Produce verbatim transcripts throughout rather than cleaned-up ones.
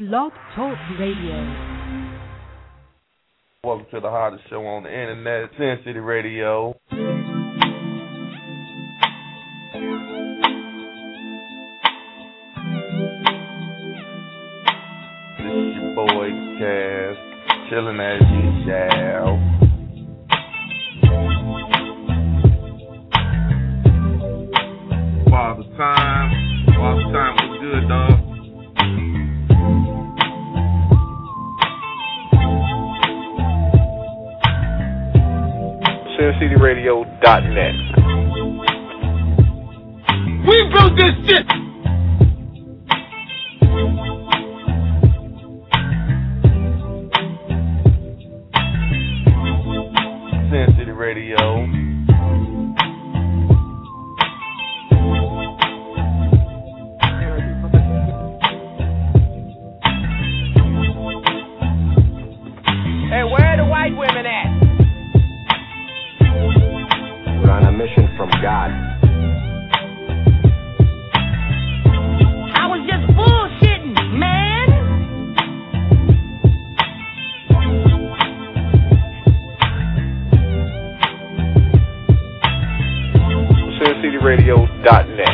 Blog Talk Radio. Welcome to the hottest show on the internet, Sin City Radio. This is your boy, Cass, chilling as usual. Father Time, Father Time was good, dog. Sin City Radio dot net. We wrote this shit! Sin City Radio. Hey, where are the white women at? We're on a mission from God. I was just bullshitting, man. Sin City Radio dot net.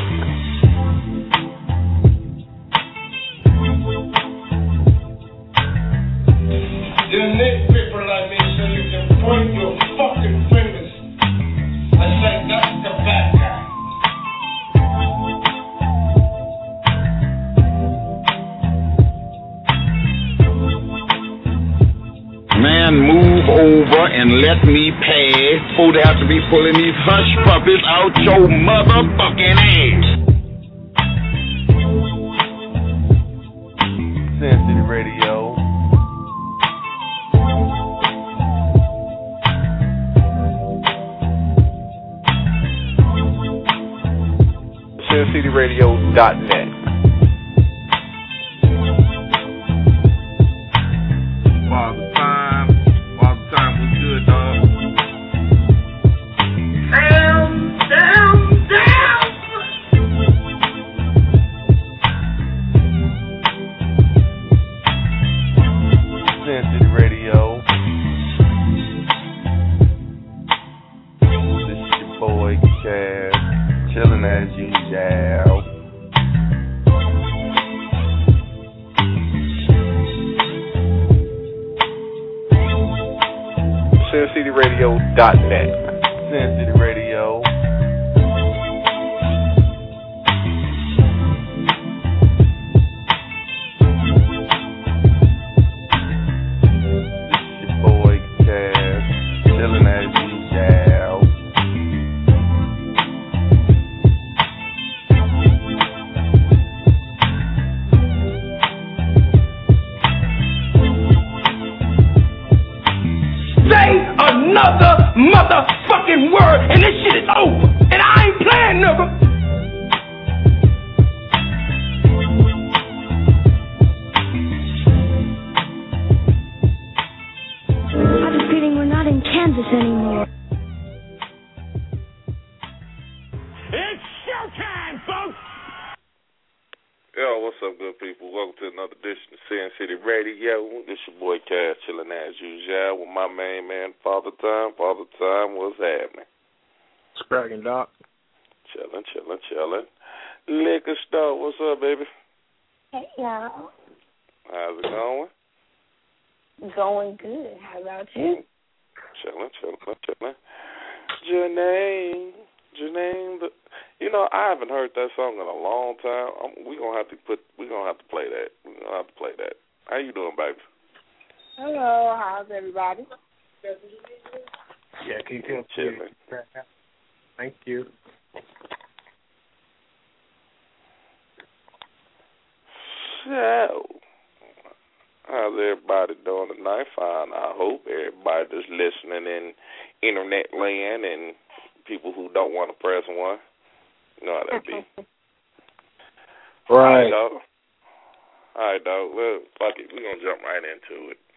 You need people like me so you can point your fucking fingers and say that's the bad guy. Man, move over and let me pass. Before they have to be pulling these hush puppies out your motherfucking ass. Sin City Radio. Sin City Radio dot net. Father Time, Father Time was good, dog. Down, down, down. Sin City Radio. This is your boy, Cass, chilling as usual. Sin City Radio dot net. Sin City Radio. This is your boy, Cass, chilling as usual. Say another motherfucking word and this shit is over. And I ain't playing, nigga. I have a feeling we're not in Kansas anymore. It's showtime, folks. Yo, what's up, good people? Welcome to another edition of Sin City Radio. This your boy Cass, chilling as usual with my main man, Father Time. Father Time, what's happening? Spragging Doc. Chilling, chilling, chilling. Liquor Store, what's up, baby? Hey, y'all. How's it going? Going good. How about you? Chilling, chilling, chilling. Janine, Janine, the, you know I haven't heard that song in a long time. I'm, we gonna have to put, we gonna have to play that. We are gonna have to play that. How you doing, baby? Hello. How's everybody? Yeah, can you tell Chilling. Thank you. So, how's everybody doing tonight? Fine, I hope. Everybody that's listening in internet land and people who don't want to press one. You know how that be. Right. All right, dog. All right, dog. Well, fuck it. We're going to jump right into it.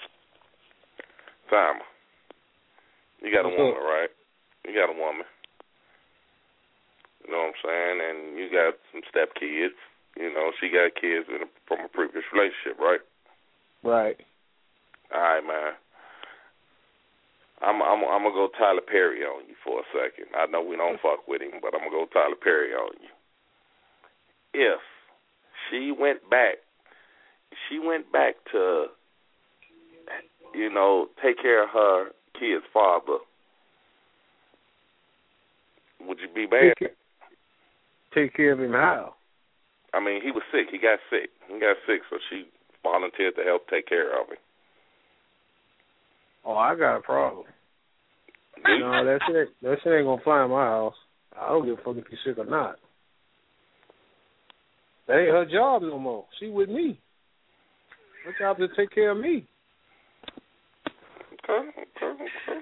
Time. You got a woman, right? You got a woman. You know what I'm saying? And you got some stepkids. you know, she got kids in a, from a previous relationship, right? Right. All right, man. I'm I'm I'm gonna go Tyler Perry on you for a second. I know we don't fuck with him, but I'm gonna go Tyler Perry on you. If she went back, she went back to, you know, take care of her kid's father, would you be mad? Take, take care of him how? I mean, he was sick. He got sick. He got sick, so she volunteered to help take care of him. Oh, I got a problem. No, that shit, that shit ain't gonna fly in my house. I don't give a fuck if you're sick or not. That ain't her job no more. She with me. Her job is to take care of me. Okay, okay, okay.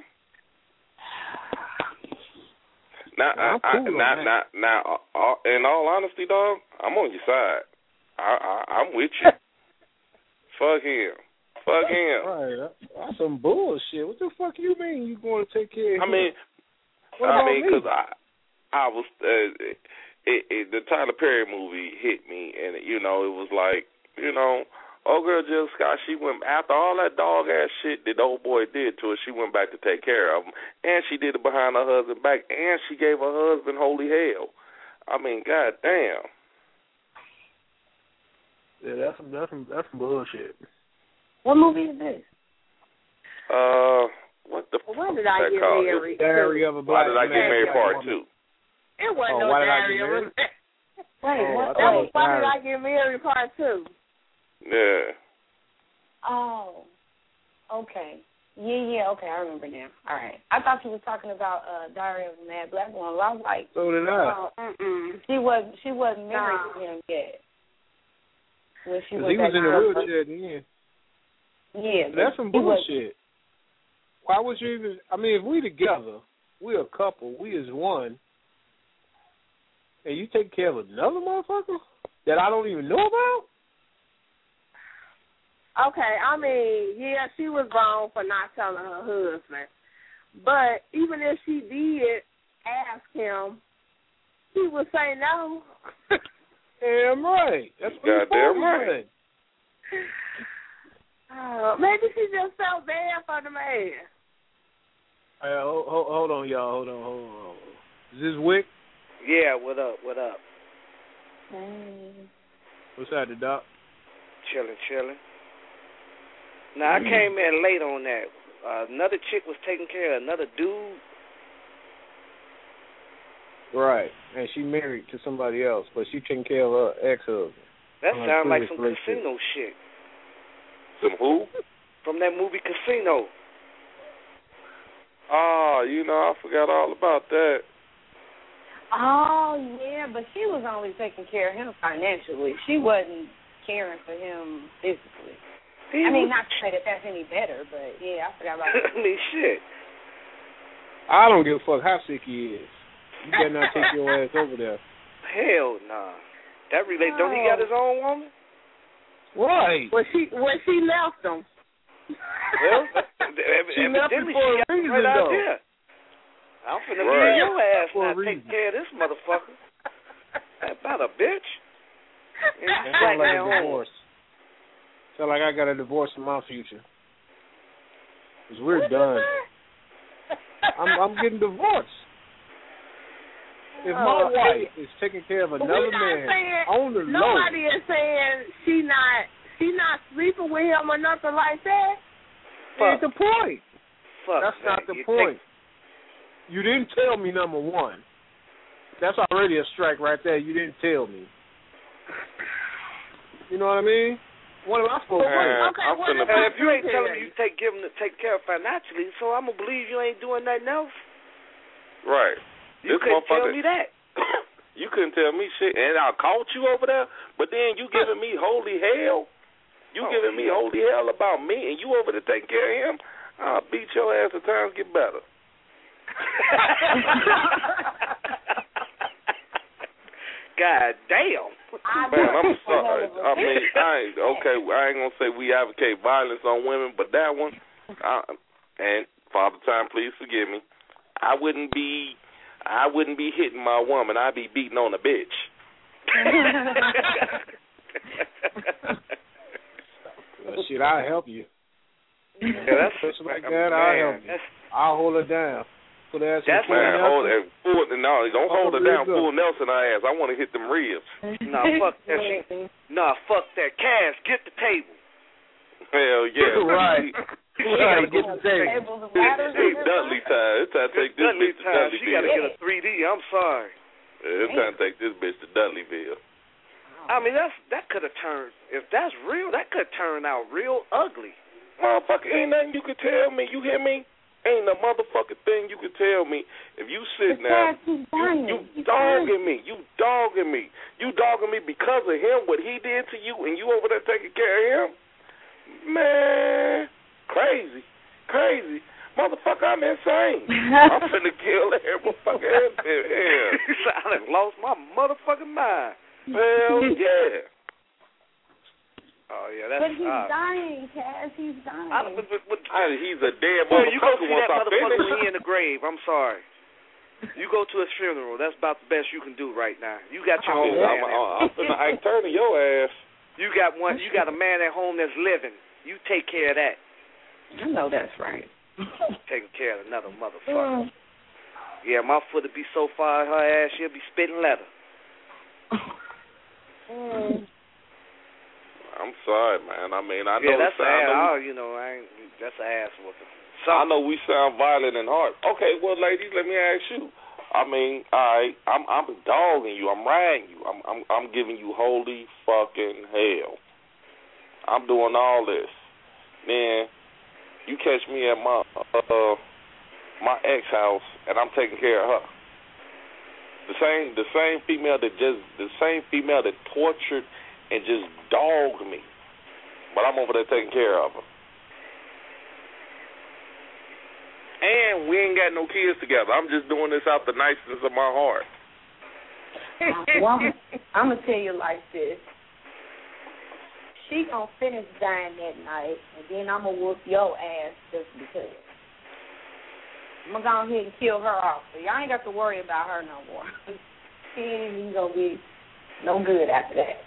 Now, well, I, cool I, now, now, now, uh, in all honesty, dog, I'm on your side. I, I, I'm with you. Fuck him. Fuck him. Right, that's some bullshit. What the fuck you mean you going to take care of him? I mean, what I about mean, because me? I, I was, uh, it, it, the Tyler Perry movie hit me, and, you know, it was like, you know, old girl Jill Scott, she went, after all that dog-ass shit that the old boy did to her, she went back to take care of him, and she did it behind her husband's back, and she gave her husband holy hell. I mean, goddamn. Yeah, that's some, that's some, that's some bullshit. What movie is this? Uh, what the well, when fuck did I get called? married? Diary of a Black Why did I get married? Part two. It wasn't oh, no why Diary did I get of a married? Wait, oh, what? That was Why Did I Get Married? Part two. Yeah. Oh, okay. Yeah, yeah, okay, I remember now. All right. I thought you were talking about uh, Diary of a Mad Black Woman. I was like, so did I. Oh, mm-mm. She wasn't. She wasn't married nah. to him yet. When she was he was in the wheelchair at the end. Yeah, that's some bullshit. Why would you even? I mean, if we together, we're a couple, we is one, and you take care of another motherfucker that I don't even know about. Okay, I mean, yeah, she was wrong for not telling her husband. But even if she did ask him, he would say no. Damn right. That's what goddamn right. Uh, maybe she just felt bad for the man. Hey, hold, hold, hold on, y'all. Hold on, hold on. Is this Wick? Yeah, what up, what up? Hey. What's that, the doc? Chilling, chilling. Now, I came in late on that. Uh, another chick was taking care of another dude. Right, and she married to somebody else, but she taking care of her ex-husband. That sounds like some casino shit. Some who? From that movie Casino. Oh, you know, I forgot all about that. Oh, yeah, but she was only taking care of him financially. She wasn't caring for him physically. He I mean, was... not to say that that's any better, but, yeah, I forgot about that. I mean, shit. I don't give a fuck how sick he is. You better not take your ass over there. Hell nah. That relate, don't he got his own woman? Right. Well, she, well, she left him. Well, she left him for a reason, right though. Idea. I'm finna right. leave your ass for not take care of this motherfucker. That's about a bitch. It sound like a divorce. Sound like I got a divorce in my future. Because we're what done. I'm, I'm getting divorced. If my oh, wife is taking care of another man saying, on the low, nobody is saying she not she not sleeping with him or nothing like that. That's the point. Fuck That's that. not the you point. Think... You didn't tell me, number one. That's already a strike right there. You didn't tell me. You know what I mean? What am I supposed to do? Okay, I'm what finna if, And if you ain't telling me you take give him to take care of financially, so I'm gonna believe you ain't doing nothing else. Right. You this couldn't tell me that. You couldn't tell me shit, and I caught you over there. But then you giving me holy hell. You oh, giving me yeah. holy hell about me, and you over there taking care of him. I'll beat your ass as times get better. God damn. Man, I'm sorry. I mean, I ain't okay. I ain't gonna say we advocate violence on women, but that one, I, and Father Time, please forgive me. I wouldn't be. I wouldn't be hitting my woman. I'd be beating on a bitch. Well, shit, I'll help you. Yeah, that's Something like man, that, I'll help you. that's, I'll hold her down. Put her ass in That's full Man, hold Nelson. it. Full, no, don't hold her Hold her down. ribs up. Full Nelson her ass. I want to hit them ribs. Nah, fuck that shit. Nah, fuck that. Cass, get the table. Hell yeah. Right. She Right, gotta get go the table. Tables and ladders. It's Dudley time. It's time to take this Dudley bitch to time. Dudleyville. She gotta get a three D. I'm sorry. Yeah, it's time to take this bitch to Dudleyville. I mean, that's that could have turned. If that's real, that could turn out real ugly. Motherfucker, ain't nothing you can tell me. You hear me? Ain't a motherfucking thing you can tell me. If you sit down, you, you dogging me. You dogging me. You dogging me because of him, what he did to you, and you over there taking care of him? Man, crazy. Crazy. Motherfucker, I'm insane. I'm finna kill every motherfucker in here. I done lost my motherfucking mind. Hell yeah. Oh, yeah, that's... But he's uh, dying, Cass. He's dying. I, but, but, but, I, he's a dead well, you go motherfucker see once that I motherfucker finish. when he in the grave. I'm sorry. You go to his funeral. That's about the best you can do right now. You got your Oh, own I'm, man. I'm, I'm finna Ike Turner your ass. You got one. You got a man at home that's living. You take care of that. I know that's right. Taking care of another motherfucker. Yeah, my foot would be so far in her ass, she'll be spitting leather. Mm. I'm sorry, man. I mean, I know Yeah, it that's sound, ass. I know, Oh, you know, I ain't, that's an ass whooping. we, I know we sound violent and hard. Okay, well, ladies, let me ask you. I mean, all right, I'm I'm dogging you. I'm riding you. I'm I'm I'm giving you holy fucking hell. I'm doing all this. Then you catch me at my uh my ex house and I'm taking care of her. The same the same female that just the same female that tortured and just dogged me. But I'm over there taking care of her. And we ain't got no kids together. I'm just doing this out the niceness of my heart. Well, I'm, I'm going to tell you like this. She going to finish dying that night, and then I'm going to whoop your ass just because. I'm going to go ahead and kill her off. So y'all ain't got to worry about her no more. She ain't even going to be no good after that.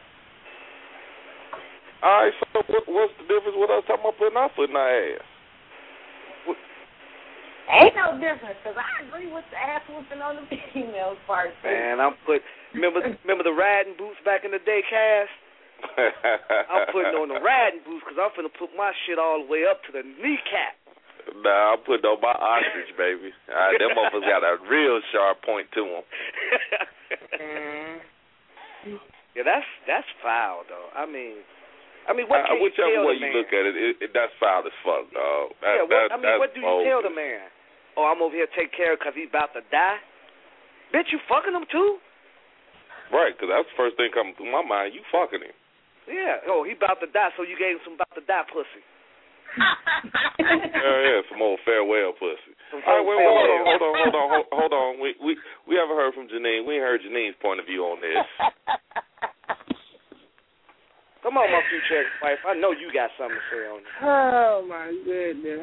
All right, so what, what's the difference with us talking about putting our foot in our ass? What? Ain't no difference, because I agree with the ass whooping on the females part. Man, I'm put. Remember, remember the riding boots back in the day, Cass? I'm putting on the riding boots because I'm finna put my shit all the way up to the kneecap. Nah, I'm putting on my ostrich, baby. All right, them motherfuckers got a real sharp point to them. Yeah, that's that's foul, though. I mean. I mean, what uh, can you whichever tell way the man? you look at it, it, it, that's foul as fuck, dog. That, yeah, what, that, I mean, what do you bogus. tell the man? Oh, I'm over here taking care of because he's about to die? Bitch, you fucking him too? Right, because that's the first thing coming through my mind. You fucking him. Yeah. Oh, he about to die, so you gave him some about to die pussy. yeah, yeah, some old farewell pussy. Some All right, wait, wait, hold on, farewell. hold on, hold on, hold, hold on. We, we we haven't heard from Janine. We ain't heard Janine's point of view on this. Come on, my future ex-wife. I know you got something to say on this. Oh, my goodness.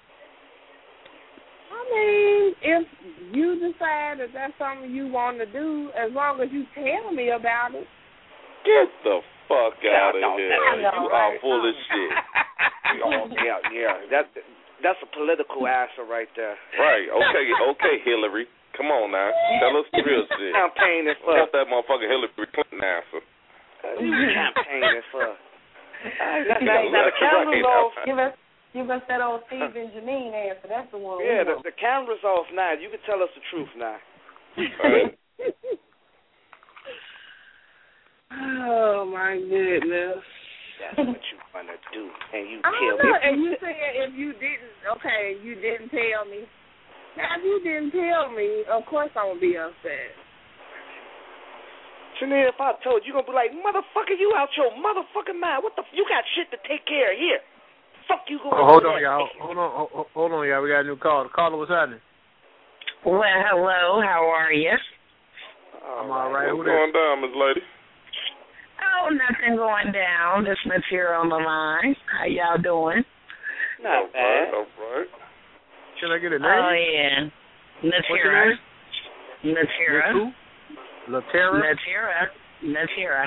I mean, if you decide that that's something you want to do, as long as you tell me about it. Get the fuck out of no, here. no, no, you right. are full of shit. Oh, yeah, yeah. That, that's a political answer right there. Right, okay, okay, Hillary. Come on now. Tell us the real shit. Campaigning for. What's that motherfucking Hillary Clinton answer? You campaigning for. Right, that, Yeah, now, the that's camera's right. off. Give us, give us that old Steve and Janine answer. That's the one. Yeah, we the, know. the camera's off now. You can tell us the truth now. Right. Oh, my goodness. That's what you want to do. And you I kill don't know. me. And you said if you didn't, okay, you didn't tell me. Now, if you didn't tell me, of course I'm going to be upset. Chanel, if I told you, you're going to be like, motherfucker, you out your motherfucking mind. What the f- you got shit to take care of here. Fuck you going Oh, hold to on, y'all. Hold on, hold, hold on, y'all. We got a new caller. Caller, what's happening? Well, hello. How are you? I'm all right. What's Who going down, Miss Lady? Oh, nothing going down. This material on the line. How y'all doing? Not all bad. right, all right. Should I get a name? Oh, yeah. What's your Natira. name? Natira. Miss who? Latera? Natira. Natera.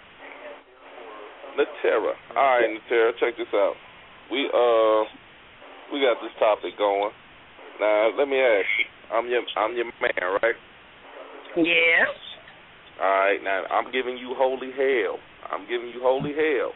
Natera. All right, Natera, check this out. We uh we got this topic going. Now let me ask you. I'm your I'm your man, right? Yes. All right. Now I'm giving you holy hell. I'm giving you holy hell.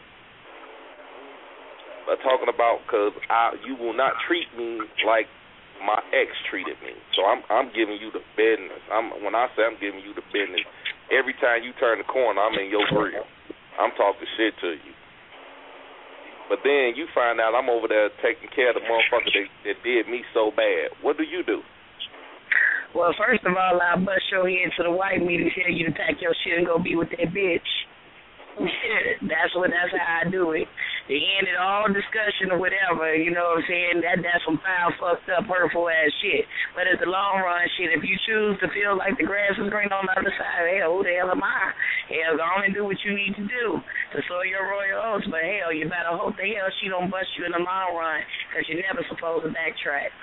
But talking about because I you will not treat me like my ex treated me. So I'm I'm giving you the business. I'm when I say I'm giving you the business, every time you turn the corner, I'm in your grill. I'm talking shit to you. But then you find out I'm over there taking care of the motherfucker that, that did me so bad. What do you do? Well, first of all, I'll bust your head to the white meat and tell you to pack your shit and go be with that bitch. That's what. That's how I do it. They ended all discussion or whatever. You know what I'm saying? That that's some foul, fucked up, hurtful ass shit. But at the long run, shit, if you choose to feel like the grass is green on the other side, hell, who the hell am I? Hell, go on and do what you need to do to sow your royal oats. But hell, you better hope the hell she don't bust you in the long run, because you're never supposed to backtrack.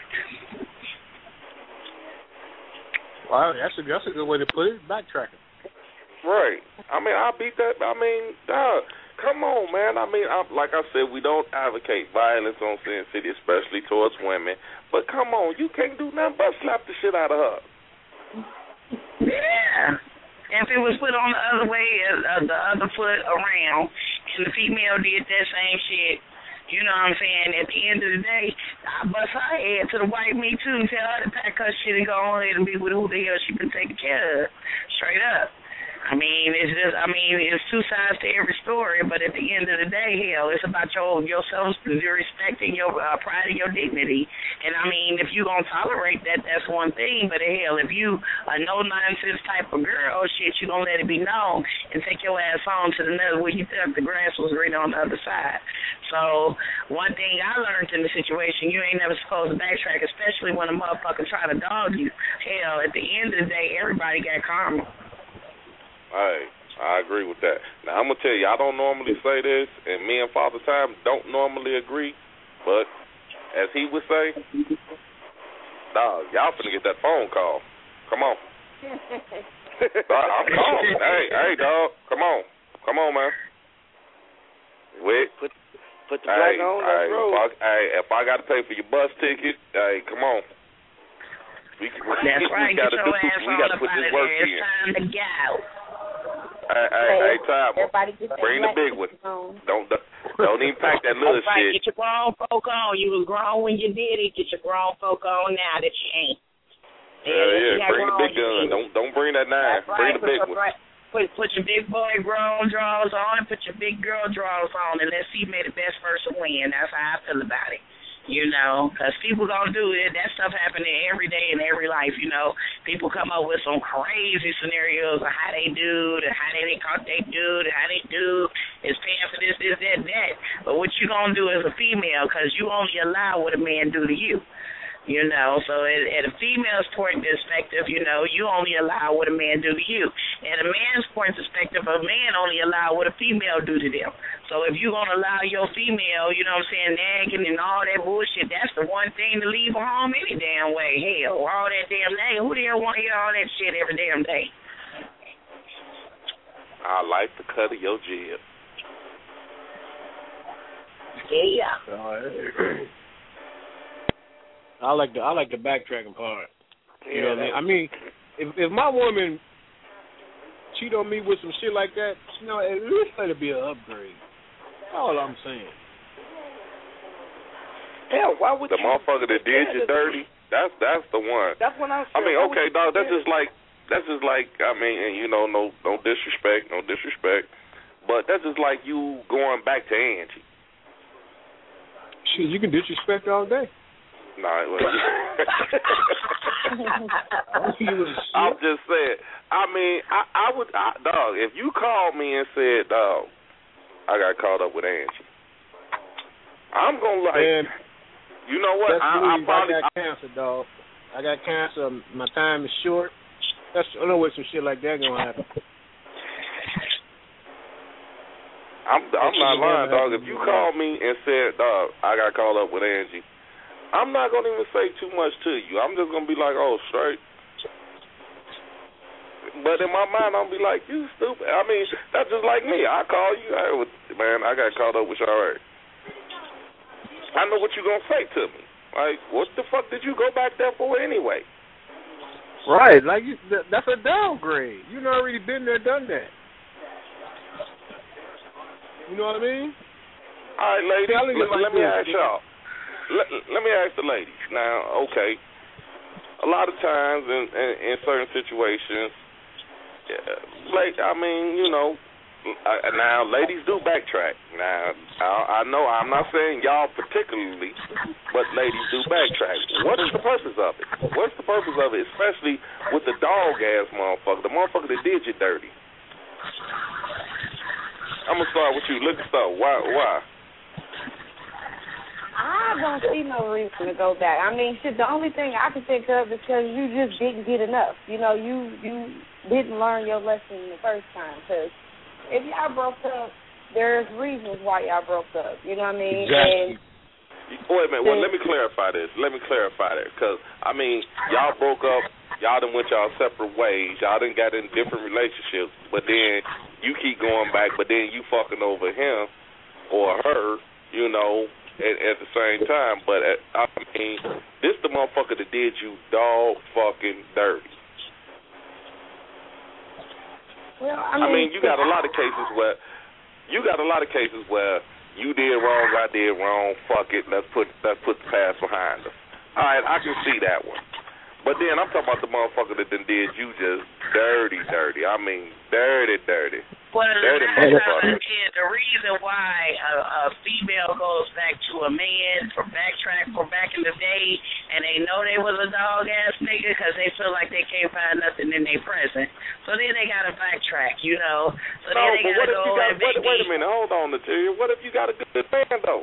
Wow, that's a that's a good way to put it. Backtracking. Right. I mean, I beat that. I mean, dog, come on, man. I mean, I, like I said, we don't advocate violence on Sin City, especially towards women. But come on, you can't do nothing but slap the shit out of her. Yeah. If it was put on the other way, uh, the other foot around, and the female did that same shit, you know what I'm saying? At the end of the day, I bust her head to the white meat too and tell her to pack her shit and go on ahead and be with who the hell she been taking care of. Straight up. I mean, it's just, I mean, it's two sides to every story, but at the end of the day, hell, it's about your yourself, your respect and your uh, pride and your dignity. And, I mean, if you're going to tolerate that, that's one thing, but hell, if you a no-nonsense type of girl, shit, you're going to let it be known and take your ass on to the nether where you thought the grass was green on the other side. So, one thing I learned in the situation, you ain't never supposed to backtrack, especially when a motherfucker try to dog you. Hell, at the end of the day, everybody got karma. Hey, I agree with that. Now, I'm going to tell you, I don't normally say this, and me and Father Time don't normally agree, but as he would say, dog, y'all finna get that phone call. Come on. I'm calling. Hey, hey, dog, come on. Come on, man. Wait. Put, put the black hey, on, hey, let's roll. If I, hey, if I got to pay for your bus ticket, hey, come on. We, we, That's we right. Gotta Get your do, ass we on gotta up put out this of work there. It's in. time to go. Hey, hey, hey, Time. Bring the big one. Don't don't even pack that little That's right. shit. Get your grown folk on. You was grown when you did it. Get your grown folk on now that you ain't. Yeah, yeah. yeah. Bring the big gun. Don't don't bring that nine. That's Bring right. the big put one. Right. Put put your big boy grown drawers on and put your big girl drawers on, and let's see may the best person win. That's how I feel about it. You know, because people gonna do it. That stuff happening every day in every life. You know, people come up with some crazy scenarios of how they do, and how they, they caught they do, and how they do is paying for this, this, that, that. But what you gonna do as a female? Because you only allow what a man do to you. You know, so at, at a female's point perspective, you know, you only allow what a man do to you. At a man's point perspective, a man only allow what a female do to them. So if you're going to allow your female, you know what I'm saying, nagging and all that bullshit, that's the one thing to leave her home any damn way. Hell, all that damn nagging, who the hell want to hear all that shit every damn day? I like the cut of your jib. Yeah. I like the I like the backtracking part. You Yeah, know what I mean? I mean, if if my woman cheat on me with some shit like that, you know, at least let it be an upgrade. That's all I'm saying. Hell, why would the you? The motherfucker that did you dirty, that's that's the one. That's what I'm saying. I mean, why okay, dog, that's just like that's just like I mean, and you know, no no disrespect, no disrespect, but that's just like you going back to Angie. Shit, you can disrespect all day. Nah, well, I'm just saying. I mean, I, I would, I, dog. If you called me and said, "Dog, I got caught up with Angie," I'm gonna like, Man, you know what? I, I, I probably I got I, cancer, dog. I got cancer. My time is short. That's I know where some shit like that gonna happen. I'm, I'm not lying, dog. If you called me and said, "Dog, I got caught up with Angie," I'm not going to even say too much to you. I'm just going to be like, oh, straight. But in my mind, I'll be like, you stupid. I mean, that's just like me. I call you, I would, man, I got caught up with y'all already. I know what you're going to say to me. Like, what the fuck did you go back there for anyway? Right, like, you, that's a downgrade. You done already been there, done that. You know what I mean? All right, ladies, See, let, like let me this, ask y'all. Let, let me ask the ladies. Now, okay, a lot of times in, in, in certain situations, yeah, like, I mean, you know, I, now ladies do backtrack. Now, I, I know I'm not saying y'all particularly, but ladies do backtrack. What is the purpose of it? What's the purpose of it, especially with the dog-ass motherfucker, the motherfucker that did you dirty? I'm going to start with you. Look at stuff. Why? Why? I don't see no reason to go back. I mean, shit, the only thing I can think of is because you just didn't get enough. You know, you you didn't learn your lesson the first time. Because if y'all broke up, there's reasons why y'all broke up. You know what I mean? Exactly. And Wait a minute. Well, let me clarify this. Let me clarify that. Because, I mean, y'all broke up. Y'all done went y'all separate ways. Y'all done got in different relationships. But then you keep going back, but then you fucking over him or her, you know, At, at the same time, but at, I mean, this the motherfucker that did you dog fucking dirty. Well, I mean, I mean, you got a lot of cases where you got a lot of cases where you did wrong, I did wrong. Fuck it, let's put let's put the past behind us. All right, I can see that one. But then I'm talking about the motherfucker that done did you just dirty, dirty. I mean, dirty, dirty. Well, dirty that's motherfucker. is the reason why a, a female goes back to a man for backtrack for back in the day, and they know they was a dog ass nigga because they feel like they can't find nothing in their present. So then they gotta backtrack, you know. So no, then they but gotta what if go you got? and Wait, maybe, wait a minute, hold on, Natalia. What if you got a good man though?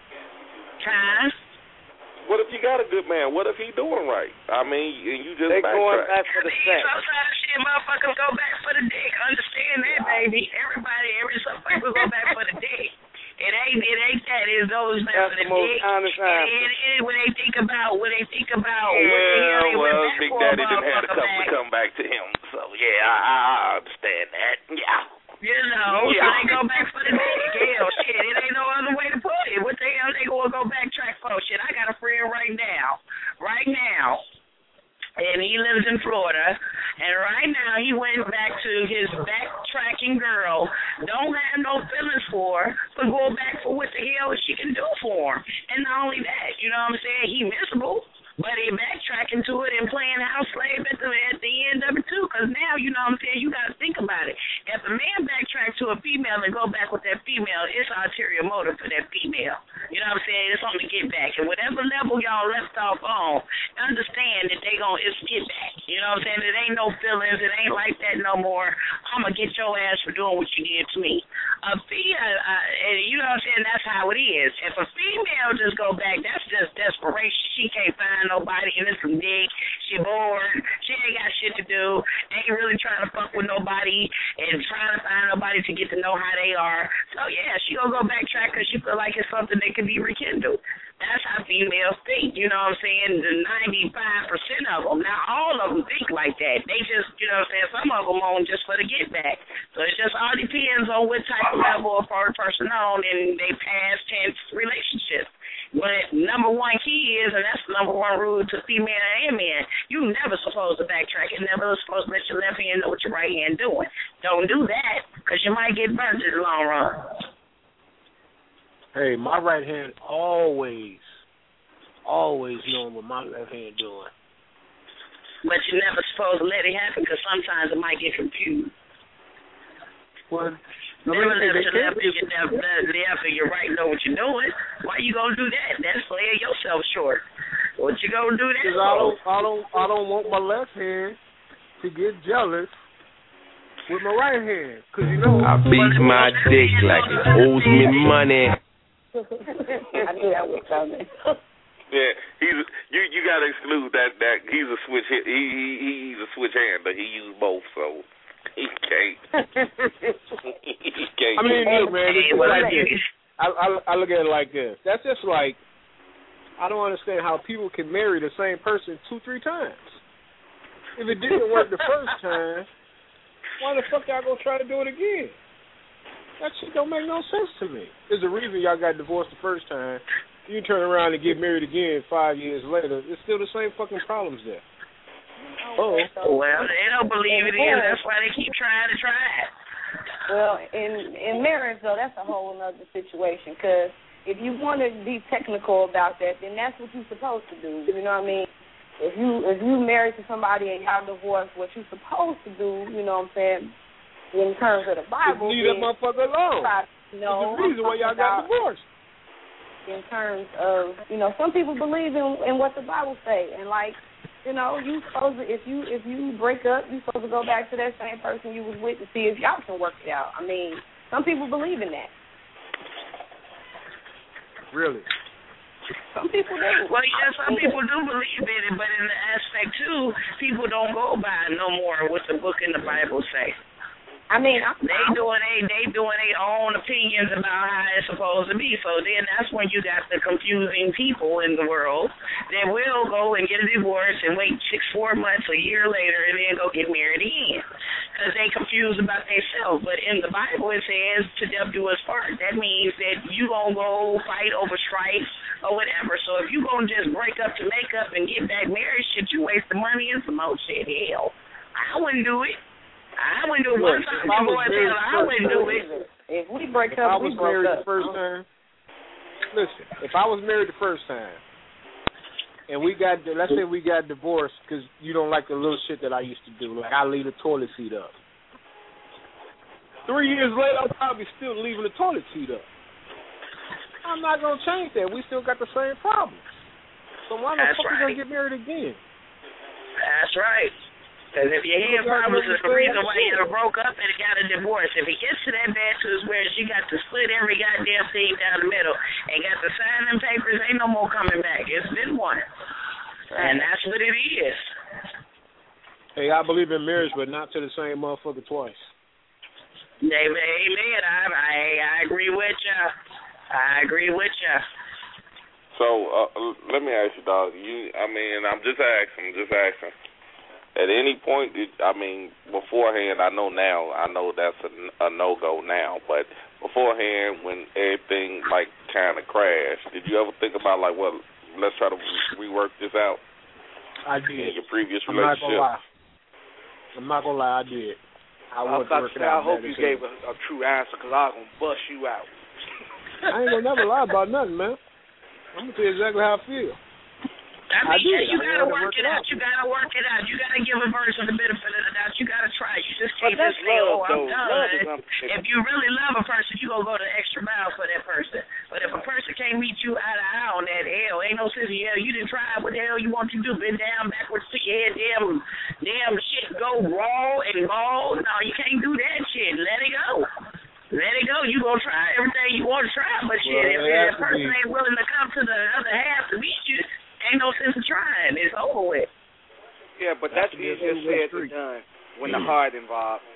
Huh? What if you got a good man? What if he doing right? I mean, and you just they backtrack. going back for the sex. Sometimes shit, motherfuckers go back for the dick. Understand that, baby? Everybody, every some people go back for the dick. It ain't, it ain't that. It goes back That's for the, the most dick. honest And, and, and when they think about, when they think about, Yeah, what the hell they well, went back Big for, Daddy didn't have a couple back. to come back to him. So yeah, I, I understand that. Yeah. You know, yeah. so they go back for the dick. Hell, shit, it ain't no other way to put it. What the hell they gonna go backtrack for? Shit, I got a friend right now, right now, and he lives in Florida, and right now he went back to his backtracking girl, don't have no feelings for her, but go back for what the hell she can do for him. And not only that, you know what I'm saying, he miserable, but he backtracking to it and playing house slave at the at the end of it too. Because now, you know what I'm saying, you got to think about it. If a man backtrack to a female and go back with that female, it's ulterior motive for that female. You know what I'm saying? It's on the get back. And whatever level y'all left off on, understand that they gonna it's get back. You know what I'm saying? It ain't no feelings. It ain't like that no more. I'm gonna get your ass for doing what you did to me. A female, uh, and you know what I'm saying? That's how it is. If a female just go back, that's just desperation. She can't find nobody and it's some dick. She bored. She ain't got shit to do. Ain't really trying to fuck with nobody and trying to find nobody to get to know how they are. So yeah, she gonna go backtrack because she feel like it's something that can be rekindled. That's how females think. You know what I'm saying? The ninety-five percent of them. Now all of them think like that. They just, you know what I'm saying? Some of them on just for the get back. So it just all depends on what type of level of person on in their past tense relationship. But number one key is, and that's the number one rule to female and men, you never supposed to backtrack. You never supposed to let your left hand know what your right hand doing. Don't do that, because you might get burnt in the long run. Hey, my right hand always, always knowing what my left hand doing. But you're never supposed to let it happen, because sometimes it might get confused. Well, never let your left and your left, left and your right know what you're doing. Why you gonna do that? That's playing yourself short. What you gonna do that for? I don't, I don't, I don't want my left hand to get jealous with my right hand, cause you know I beat my dick like it owes me money. I knew that was coming. Yeah, he's you. You gotta exclude that. That he's a switch. He, he he's a switch hander. He used both, so. He can't. he can't. I mean, look, man. It's like this. I, I, I look at it like this. That's just like, I don't understand how people can marry the same person two, three times. If it didn't work the first time, why the fuck y'all gonna try to do it again? That shit don't make no sense to me. There's a reason y'all got divorced the first time. You turn around and get married again five years later. It's still the same fucking problems there. Oh, well, they don't believe it is. That's why they keep trying to try it. Well, in in marriage though, that's a whole other situation. Because if you want to be technical about that, then that's what you're supposed to do. You know what I mean? If you if you married to somebody and y'all divorced, what you're supposed to do, you know what I'm saying? In terms of the Bible, leave that motherfucker alone. No, There's a reason why y'all got divorced. In terms of, you know, some people believe in, in what the Bible say, and like, you know, you supposed to, if you if you break up, you supposed to go back to that same person you was with to see if y'all can work it out. I mean, some people believe in that. Really? Some people do. Well, yeah, some people do believe in it, but in the aspect too, people don't go by no more what the book and the Bible say. I mean, I'm, they doing they they doing their own opinions about how it's supposed to be. So then that's when you got the confusing people in the world that will go and get a divorce and wait six, four months, a year later, and then go get married again because they confused about themselves. But in the Bible it says to death do us part. That means that you gonna go fight over strife or whatever. So if you gonna just break up to make up and get back married, shit, you waste the money and some old shit. Hell, I wouldn't do it. I wouldn't do it one time before I tell I wouldn't do it. If we break up, we broke up. If I was married the first time, listen, if I was married the first time, and we got, let's say we got divorced because you don't like the little shit that I used to do, like I leave the toilet seat up. Three years later, I'm probably still leaving the toilet seat up. I'm not going to change that. We still got the same problems. So why the That's fuck right. we going to get married again? That's right. Because if you had problems, it's the reason why you broke up and got a divorce. If it gets to that bad to where she got to split every goddamn thing down the middle and got to sign them papers, ain't no more coming back. It's been one. And that's what it is. Hey, I believe in marriage, but not to the same motherfucker twice. Amen. I, I, I agree with you. I agree with you. So, uh, let me ask you, dog. You, I mean, I'm just asking, just asking. At any point, I mean, beforehand, I know now, I know that's a, a no-go now, but beforehand, when everything, like, kind of crashed, did you ever think about, like, well, let's try to rework this out? I did. In your previous I'm relationship? not gonna lie. I'm not gonna lie, I did. I, I was about to say, I hope you gave a, a true answer, because I was going to bust you out. I ain't gonna never lie about nothing, man. I'm gonna tell you exactly how I feel. I mean, I did. yes, you I gotta work work it out. out. You gotta work it out. You gotta give a person the benefit of the doubt. You gotta try. You just can't just say, "Oh, I'm done." If you really love a person, you gonna go the extra mile for that person. But if a person can't meet you eye to eye on that, hell, ain't no sense. Yeah, you didn't try. What the hell you want to do? Bend down, backwards, stick your head, damn, damn shit, go raw and bald. No, you can't do that shit. Let it go. Let it go. You gonna try everything you want to try, but shit, well, if that person ain't willing to come to the other half to meet you, ain't no sense in trying. It's over with. Yeah, but that's, that's easier said than done when the heart involved.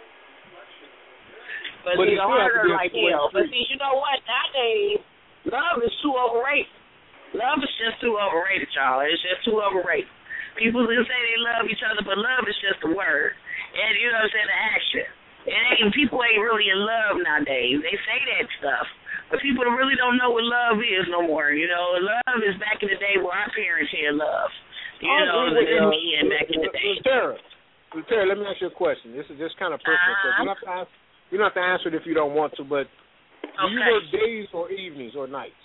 But, but see, the heart are like hell. But see, you know what? Nowadays, love is too overrated. Love is just too overrated, y'all. It's just too overrated. People will say they love each other, but love is just a word. And you know what I'm saying? The action. It ain't, people ain't really in love nowadays. They say that stuff. But people really don't know what love is no more. You know, love is back in the day where our parents had love. You oh, know, the uh, men back in the day. Tara, Tara, let me ask you a question. This is just kind of personal. Uh, you, don't have to ask, you don't have to answer it if you don't want to, but do okay. you work days or evenings or nights?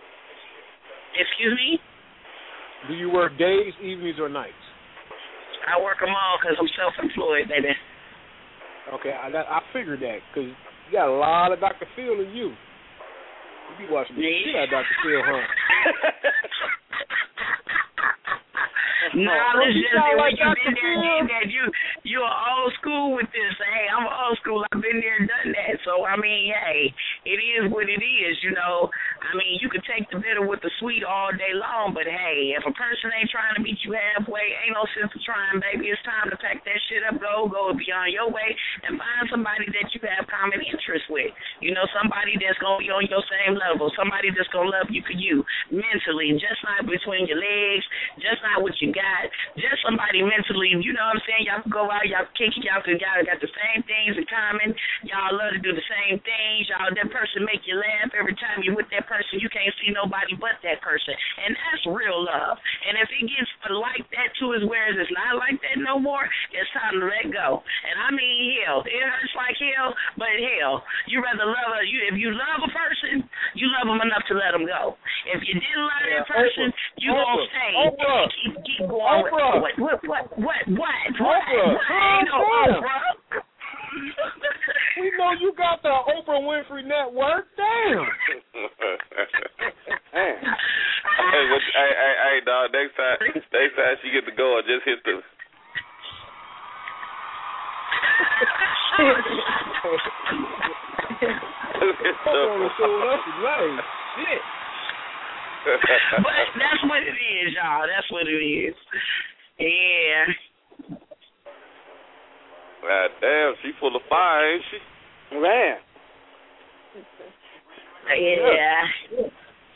Excuse me? Do you work days, evenings, or nights? I work them all because I'm self-employed, baby. Okay, I, I figured that because you got a lot of Doctor Phil in you. You be watching the yeah. shit out of Doctor Phil, huh? No, it's just that when you been there, that you you are old school with this. Hey, I'm old school. I've been there, done that. So I mean, hey, it is what it is. You know, I mean, you can take the bitter with the sweet all day long, but hey, if a person ain't trying to meet you halfway, ain't no sense of trying, baby. It's time to pack that shit up, go, go beyond your way, and find somebody that you have common interest with. You know, somebody that's gonna be on your same level, somebody that's gonna love you for you mentally, just not between your legs, just not what you got. got just somebody mentally, you know what I'm saying? Y'all can go out, y'all can kick it, y'all can y'all got the same things in common. Y'all love to do the same things. Y'all, that person make you laugh every time you're with that person. You can't see nobody but that person. And that's real love. And if it gets like that to us, whereas it's not like that no more, it's time to let go. And I mean, hell, it hurts like hell, but hell, you rather love a, you if you love a person, you love them enough to let them go. If you didn't love yeah, that person, Oprah. you Oprah. gonna stay. Oprah. Keep keep going. Oprah. What what what what what what? Oprah. What? Ain't no Oprah. We know you got the Oprah Winfrey Network. Damn. hey, hey, hey, hey, dog. Next time, next time she get to go, just hit the. Shit. But that's what it is, y'all. That's what it is. Yeah. God damn, she full of fire, ain't she? Man. Yeah.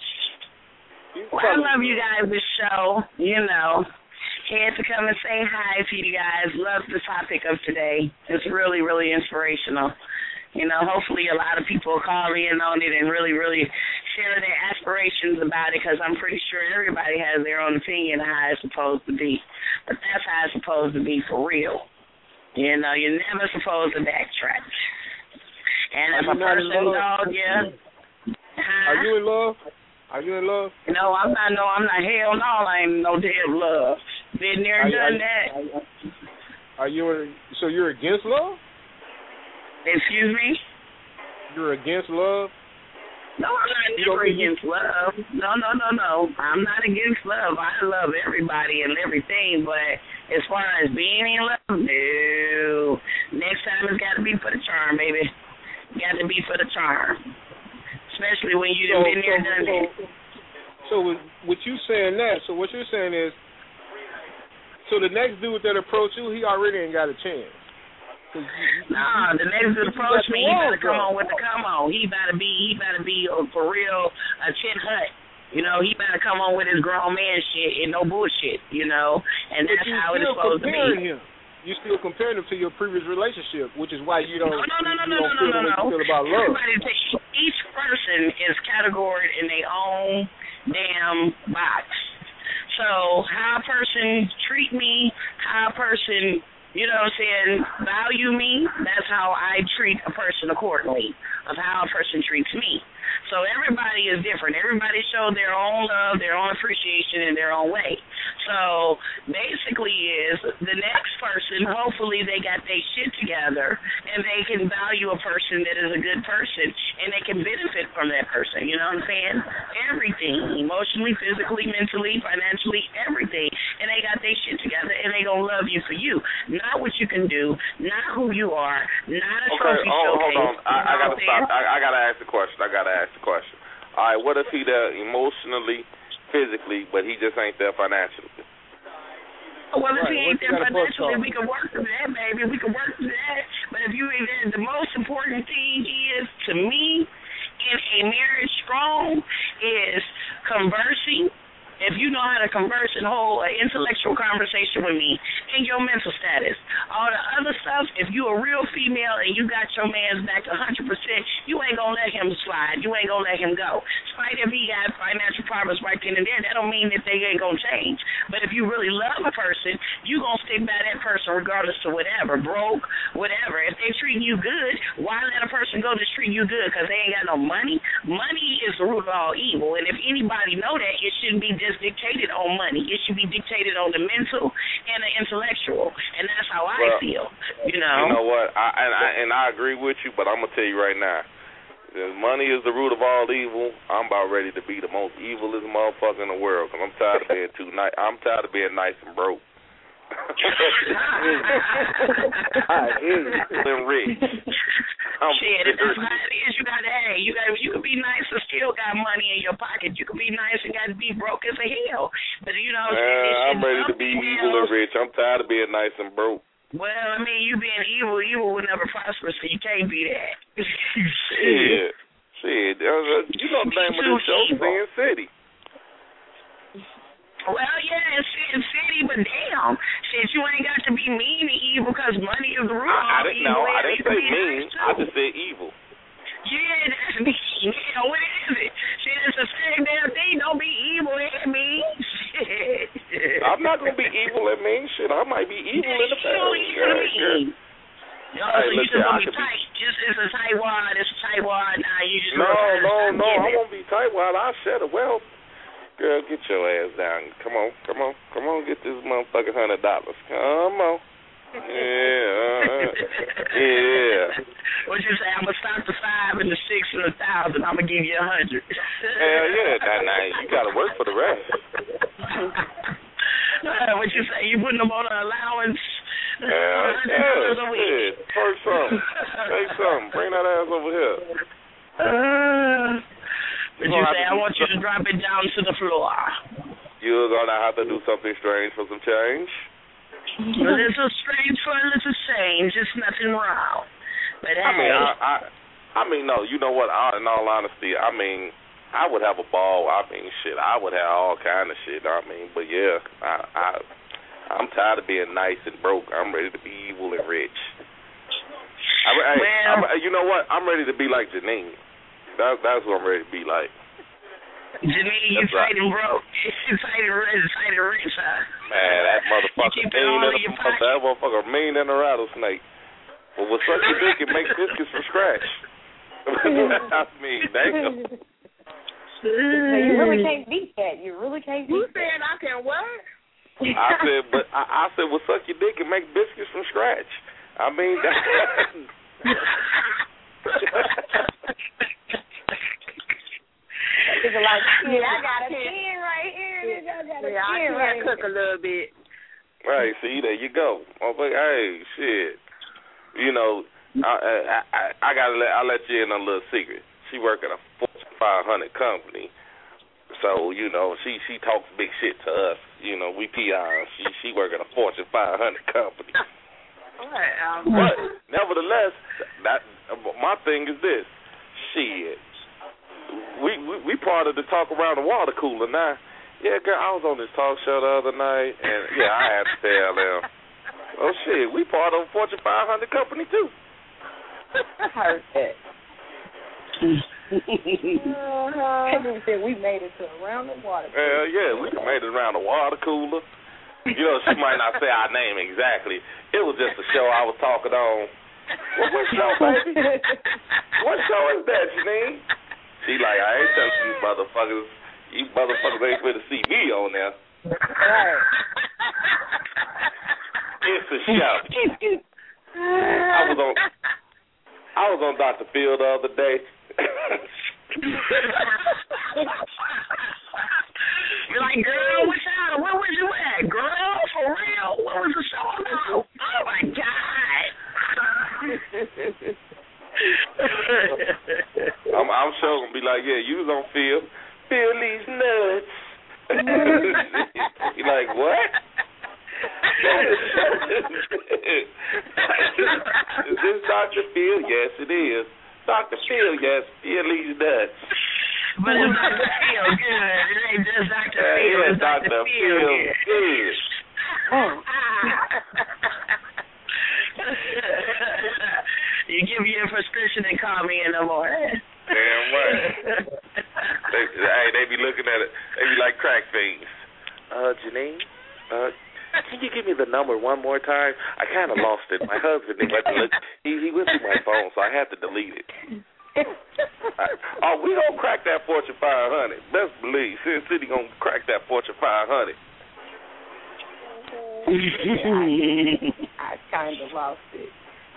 Well, I love you guys' this show. You know, had to come and say hi to you guys. Love the topic of today. It's really, really inspirational. You know, hopefully a lot of people call in on it and really, really share their aspirations about it, because I'm pretty sure everybody has their own opinion of how it's supposed to be. But that's how it's supposed to be for real. You know, you're never supposed to backtrack. And if a person, dog, yeah. Huh? Are you in love? Are you in love? No, I'm not. No, I'm not. Hell no, I ain't no damn love. Been there and done that. Are you? So you're against love? Excuse me? You're against love? No, I'm not never against love. No, no, no, no. I'm not against love. I love everybody and everything, but as far as being in love, no. Next time it's got to be for the charm, baby. Got to be for the charm. Especially when you've so, been there and done so, that. So with, with you saying that, so what you're saying is, so the next dude that approached you, he already ain't got a chance. You, you, nah, the next dude approach me, he better come on with the come on. He better be, he better be uh, for real a chin hut. You know, he better come on with his grown man shit and no bullshit. You know, and that's how it is supposed to be. Him. You still comparing him to your previous relationship, which is why you don't. No, no, no, no, you no, don't no, feel no, no, no. Feel about love. Everybody, each person is categorized in their own damn box. So how a person treat me, how a person, you know what I'm saying, value me, that's how I treat a person accordingly of how a person treats me. So everybody is different. Everybody show their own love, their own appreciation in their own way. So basically is the next person, hopefully they got their shit together and they can value a person that is a good person and they can benefit from that person. You know what I'm saying? Everything, emotionally, physically, mentally, financially, everything. And they got their shit together and they gonna love you for you. Not what you can do, not who you are, not a okay, trophy oh, showcase. Hold on, I, I gotta stop. I, I gotta ask the question. I gotta ask the question. All right, what if he there emotionally, physically, but he just ain't there financially? Well, if right. he ain't What's there financially, we can work through that, baby. We can work through that. But if you, the most important thing is, to me, in a marriage strong, is conversing. If you know how to converse and hold an intellectual conversation with me and your mental status, all the other stuff, if you a real female and you got your man's back one hundred percent, you ain't going to let him slide. You ain't going to let him go. Despite if he got financial problems right then and there, that don't mean that they ain't going to change. But if you really love a person, you going to stick by that person regardless of whatever, broke, whatever. If they treating you good, why let a person go that's treating you good because they ain't got no money? Money is the root of all evil. And if anybody know that, it shouldn't be just dictated on money. It should be dictated on the mental and the intellectual, and that's how I well, feel. You know. You know what? I, and I and I agree with you, but I'm gonna tell you right now, if money is the root of all evil, I'm about ready to be the most evilest motherfucker in the world. Cause I'm tired of being too nice. I'm tired of being nice and broke. I hear you. And rich. I'm Shit, if that's how it is, you gotta, hey, you gotta, you can be nice and still got money in your pocket. You can be nice and got to be broke as a hell. But you know, uh, I'm ready to be evil and rich. I'm tired of being nice and broke. Well, I mean, you being evil, evil will never prosper, so you can't be that. Shit, shit. Uh, you know the name of this show, Sin City. Well, yeah, in Sin City, but damn, shit, you ain't got to be mean and evil because money is the root. I, I didn't know. I didn't say mean. I just said evil. Yeah, that's mean. Yeah, what is it? Shit, it's the same damn thing. Don't be evil and mean. Shit. I'm not gonna be evil and mean. Shit, I might be evil in the past. Yeah, yeah. Yo, hey, so you listen, just gonna I be tight. Be... Just it's a tight wad. It's a tight wad. Nah, you just no, gonna no, no. I it. won't be tight wad. I said it well. Girl, get your ass down. Come on, come on, come on. Get this motherfucking hundred dollars. Come on. Yeah, uh, yeah. What you say? I'm gonna start the five and the six and the thousand. I'm gonna give you a hundred. Hell yeah, now, now you gotta work for the rest. Uh, what you say? You putting them on an allowance? Hell yeah, shit. First something. Say something. Bring that ass over here. Uh, what you say? I want you to drop it down to the floor. You're gonna have to do something strange for some change. A little strange for a little change. It's nothing wrong. But hey. I mean, I, I, I mean, no. You know what? I, in all honesty, I mean, I would have a ball. I mean, shit. I would have all kind of shit. I mean, but yeah, I, I, I'm tired of being nice and broke. I'm ready to be evil and rich. I, I, well, I'm, you know what? I'm ready to be like Janine. That, that's what I'm ready to be like. Janine, you tight and broke. You tight and rich, tight and rich, huh? Man, that motherfucker mean than a motherfucker. That motherfucker mean than a rattlesnake. Well, we'll suck your dick and make biscuits from scratch. I mean, damn. So you really can't beat that. You really can't beat you that. You said I can what? I said, but I, I said, well, suck your dick and make biscuits from scratch. I mean, that. It's like, yeah, I got a ten right here. I got a yeah, ten I right can cook a little bit. Right, see, there you go. Motherfucker, hey, shit. You know, I I I, I gotta let I let you in on a little secret. She work at a Fortune five hundred company, so you know she she talks big shit to us. You know, we peons. She she work at a Fortune five hundred company. But nevertheless, that my thing is this. Shit. We, we we part of the talk around the water cooler now. Yeah, girl, I was on this talk show the other night, and yeah, I had to tell them. Oh shit, we part of a Fortune five hundred company too. I heard that. uh-huh. said we made it to around the water cooler. Hell yeah, we made it around the water cooler. You know, she might not say our name exactly. It was just a show I was talking on. Well, what show, baby? What show is that, Janine? She like, I ain't telling you motherfuckers. You motherfuckers ain't going to see me on there. Right. It's a show. I was on I was on Doctor Phil the other day. You're like, girl, what's out? Where was you at? Girl, for real? What was the show about? Oh, my God. I'm, I'm sure gonna be like, yeah, you was on Phil. Phil these nuts. You like what? Is this Doctor Phil? Yes, it is. Doctor Phil, yes, Phil these nuts. But it's Doctor Phil good. It ain't just Doctor Yeah, Phil. yeah, It's Doctor Doctor Phil Phil good. good. You give me a prescription and call me in the morning. Damn right. they, hey, they be looking at it. They be like crack fiends. Uh, Janine, uh, can you give me the number one more time? I kind of lost it. My husband, he went to look. He, he went through my phone, so I had to delete it. Right. Oh, we gonna crack that Fortune five hundred. Best believe, Sin City gonna crack that Fortune five hundred. I kind of lost it.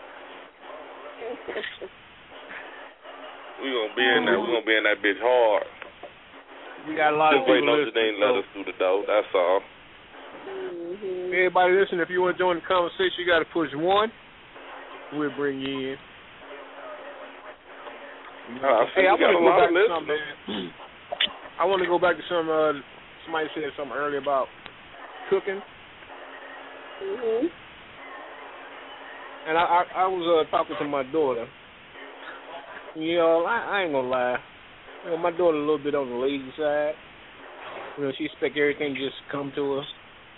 We gonna be in that. We gonna be in that bitch hard. We got a lot Just of people waiting on listening. Janine let us through the door. That's all. Mm-hmm. Everybody listen, if you want to join the conversation, you got to push one. We'll bring you in. Uh, hey, I want to go back to listeners. something, man. I want to go back to some. Uh, somebody said something earlier about cooking. Mm-hmm. And I, I, I was uh, talking to my daughter. You know, I, I ain't gonna lie. You know, my daughter a little bit on the lazy side. You know, she expect everything to just come to her.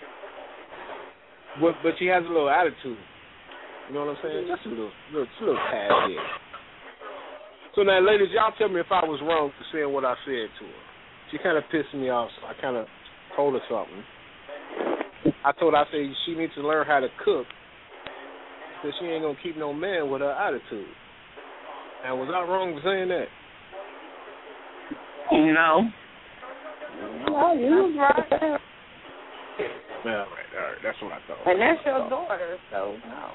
But but she has a little attitude. You know what I'm saying? Just a little, little, just a little tad bit. So now, ladies, y'all tell me if I was wrong for saying what I said to her. She kind of pissed me off, so I kind of told her something. I told her, I said, she needs to learn how to cook because she ain't going to keep no man with her attitude. And was I wrong for saying that? No. No, you was right. Yeah, all right, all right. That's what I thought. And that's your daughter, so no.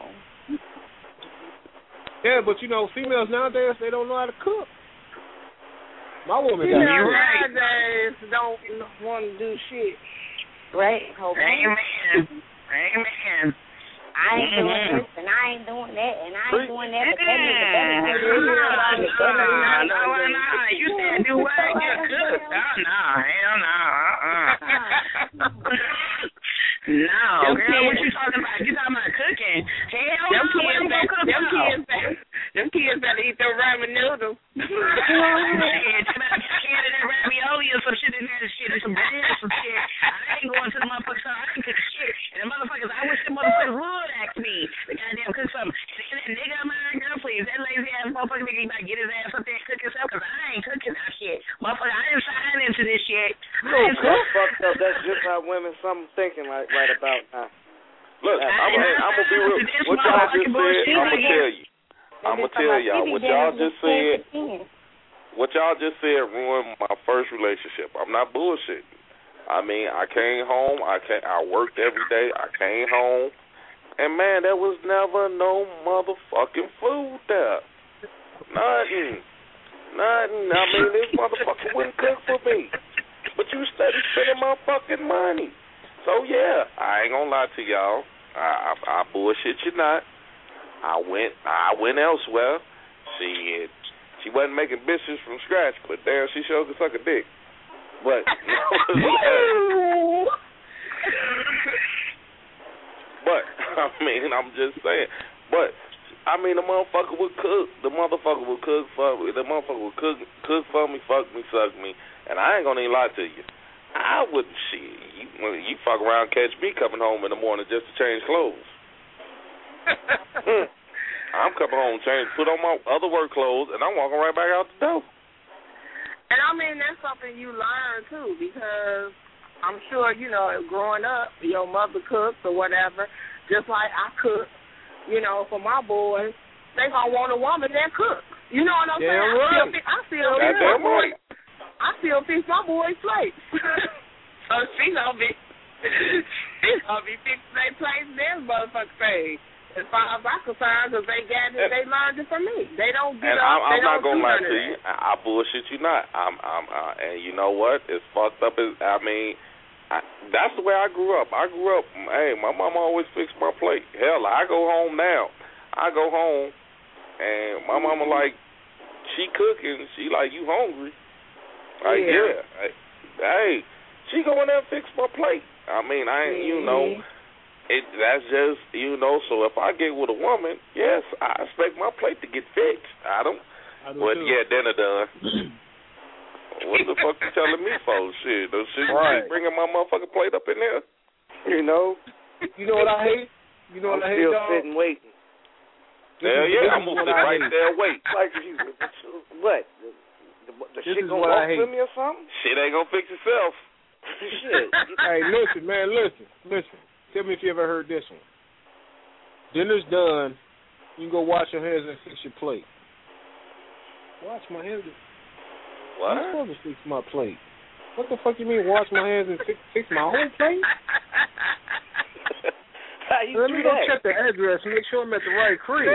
Yeah, but you know, females nowadays, they don't know how to cook. My woman got Females right. nowadays don't want to do shit. Right. Okay. Amen. Amen. I ain't mm-hmm. doing this, and I ain't doing that, and I ain't doing that, but that Yeah. nigga better do this. No, no, no, no. You said do what? You cook. Oh, no. Hell no. Uh-uh. No. Girl, what you talking about? You talking about cooking. Hell them no. Kids What better, cook them, kids better, them kids better eat their ramen noodles. Shit, you better get scared of that ravioli or some shit in there, shit, and some bread or some shit. I ain't going to the motherfuckers, I ain't cooking shit. And the motherfuckers, I wish the motherfuckers would ask me to goddamn cook something. And that nigga of mine, girl, please, that lazy ass motherfucker nigga, he might get his ass up there and cook himself, because I ain't cooking that shit. Motherfucker, I didn't sign into this shit. No, that's fucked up. That's just how women, some thinking right, right about now. Look, I'm gonna be real. What y'all just said, I'm gonna tell you. I'm gonna tell y'all what y'all just said. What y'all just said ruined my first relationship. I'm not bullshitting. I mean, I came home. I came, I worked every day. I came home, and man, there was never no motherfucking food there. Nothing. Nothing. I mean, this motherfucker wouldn't cook for me. But you steady spending my fucking money. So yeah, I ain't gonna lie to y'all. I, I, I bullshit you not. I went I went elsewhere. She she wasn't making bitches from scratch, but damn, she sure could suck a dick. But but I mean, I'm just saying. But I mean, the motherfucker would cook. The motherfucker would cook for me. The motherfucker would cook cook for me, fuck me, suck me, and I ain't gonna even lie to you. I wouldn't shit. You, you fuck around, catch me coming home in the morning just to change clothes. I'm coming home, change, put on my other work clothes, and I'm walking right back out the door. And I mean, that's something you learn too, because I'm sure, you know, growing up, your mother cooks or whatever, just like I cook, you know, for my boys, they gonna want a woman that cooks. You know what I'm Damn saying? right. I still, I still, That's my damn boy, right. I still fix my boys' plates. So she gonna be, she gonna be fixing their plates and their motherfucking face. As far as I'm concerned, because they got it, they learned it from me. They don't get and up. I'm, I'm they not don't gonna do lie none to of you. that. I, I bullshit you not. I'm, I'm, uh, and you know what? It's fucked up. As I mean, I, that's the way I grew up. I grew up. Hey, my mama always fixed my plate. Hell, I go home now. I go home, and my mama like, she cooking. She like, you hungry? Like, yeah. yeah. Hey, hey, she go in there and fix my plate. I mean, I ain't, you know. It, that's just, you know, so if I get with a woman, yes, I expect my plate to get fixed. I don't, I do but too. Yeah, dinner done. What the fuck you telling me for? Shit, those shit right. Bringing my motherfucking plate up in there? You know? You know what I hate? You know what I'm I hate, still dog? sitting waiting. Hell yeah, I'm gonna sit right hate. there and wait. Like, what? The, the shit gonna walk for me or something? Shit ain't gonna fix itself. Shit. Hey, listen, man, listen, listen. Tell me if you ever heard this one. Dinner's done. You can go wash your hands and fix your plate. Wash my hands. What? I'm supposed to fix my plate. What the fuck you mean wash my hands and fix, fix my whole plate? How you Let do me go that? check the address and make sure I'm at the right crib.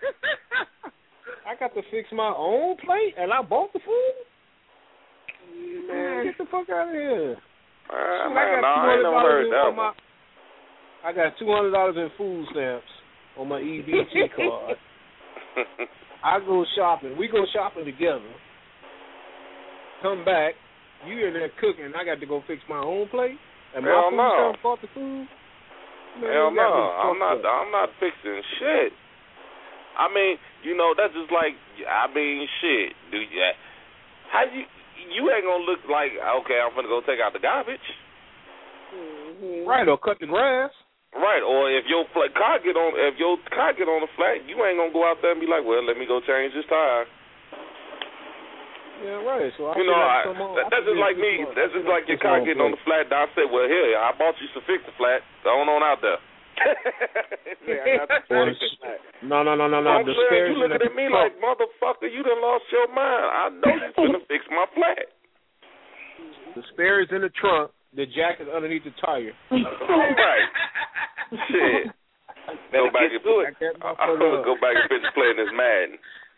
I got to fix my own plate and I bought the food? Man, get the fuck out of here. Uh, Shit, man, no, I ain't never heard that one. My, I got two hundred dollars in food stamps on my E B T card. I go shopping. We go shopping together. Come back. You in there cooking. I got to go fix my own plate. And Hell my food no. stamps bought the food. Man, Hell no. I'm not. Up. I'm not fixing shit. I mean, you know, that's just like. I mean, shit. Do you? How you? you ain't gonna look like, okay, I'm gonna go take out the garbage. Mm-hmm. Right, or cut the grass. Right, or if your flat car get on, if your car get on the flat, you ain't gonna go out there and be like, well, let me go change this tire. Yeah, right. So I you know, I, on, that, that's just like me. Months. That's just like your car getting on the flat. I said, well, here, I bought you to fix the flat. Go on, on out there. yeah, no, no, no, no, no. I'm the saying, you looking at me like, motherfucker, you done lost your mind. I know you finna fix my flat. The spare is in the trunk. The jack is underneath the tire. Right. Shit. Go back, and, uh, go back and finish playing this Madden.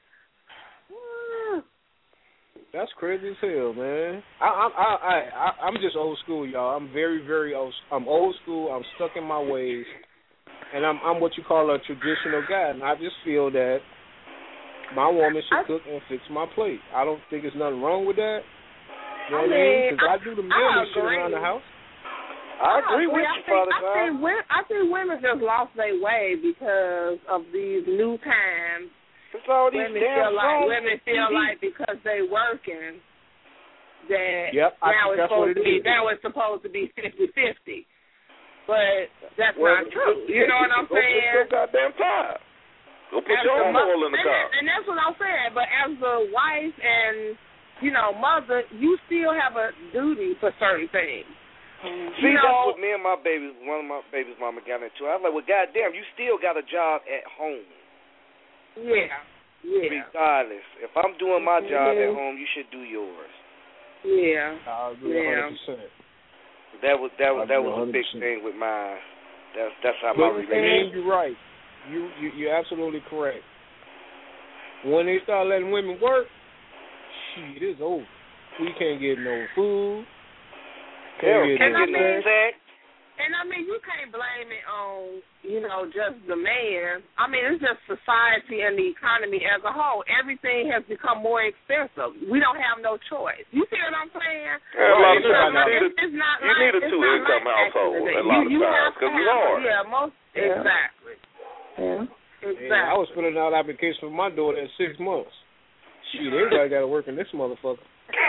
That's crazy as hell, man. I, I, I, I, I'm just old school, y'all. I'm very, very old. I'm old school. I'm stuck in my ways, and I'm, I'm what you call a traditional guy. And I just feel that my woman should I, cook and fix my plate. I don't think there's nothing wrong with that. You know I what I mean? Because I, I do the meal shit around the house. I agree with I you, think, Father I think, women, I think women just lost their way because of these new times. It's all these women damn feel like songs women feel like because they working that yep, now it's supposed it to be is. now it's supposed to be fifty fifty. But that's well, not true. You know what I'm go saying? Go put your goddamn tire. Go put as your own mother, oil in the and car. That, and that's what I'm saying. But as a wife and, you know, mother, you still have a duty for certain things. See, you that's know, what me and my babies, one of my baby's mama got into. I was like, well, goddamn, you still got a job at home. Yeah, yeah. Regardless. If I'm doing my mm-hmm. job at home, you should do yours. Yeah. I agree yeah. one hundred percent. That was that was that was a one hundred percent. big thing with mine. That's that's how but my relationship. You're right. You you you're absolutely correct. When they start letting women work, shit, it's over. We can't get no food. Can't get no sex. And I mean, you can't blame it on, you know, just the man. I mean, it's just society and the economy as a whole. Everything has become more expensive. We don't have no choice. You see what I'm saying? Yeah, a lot of times you it's, it's not you like, need a two-income like household a lot you, of times because it's hard. Yeah, most yeah. exactly. Yeah. Exactly. Yeah, I was filling out applications for my daughter at six months. Shit, everybody got to work in this motherfucker.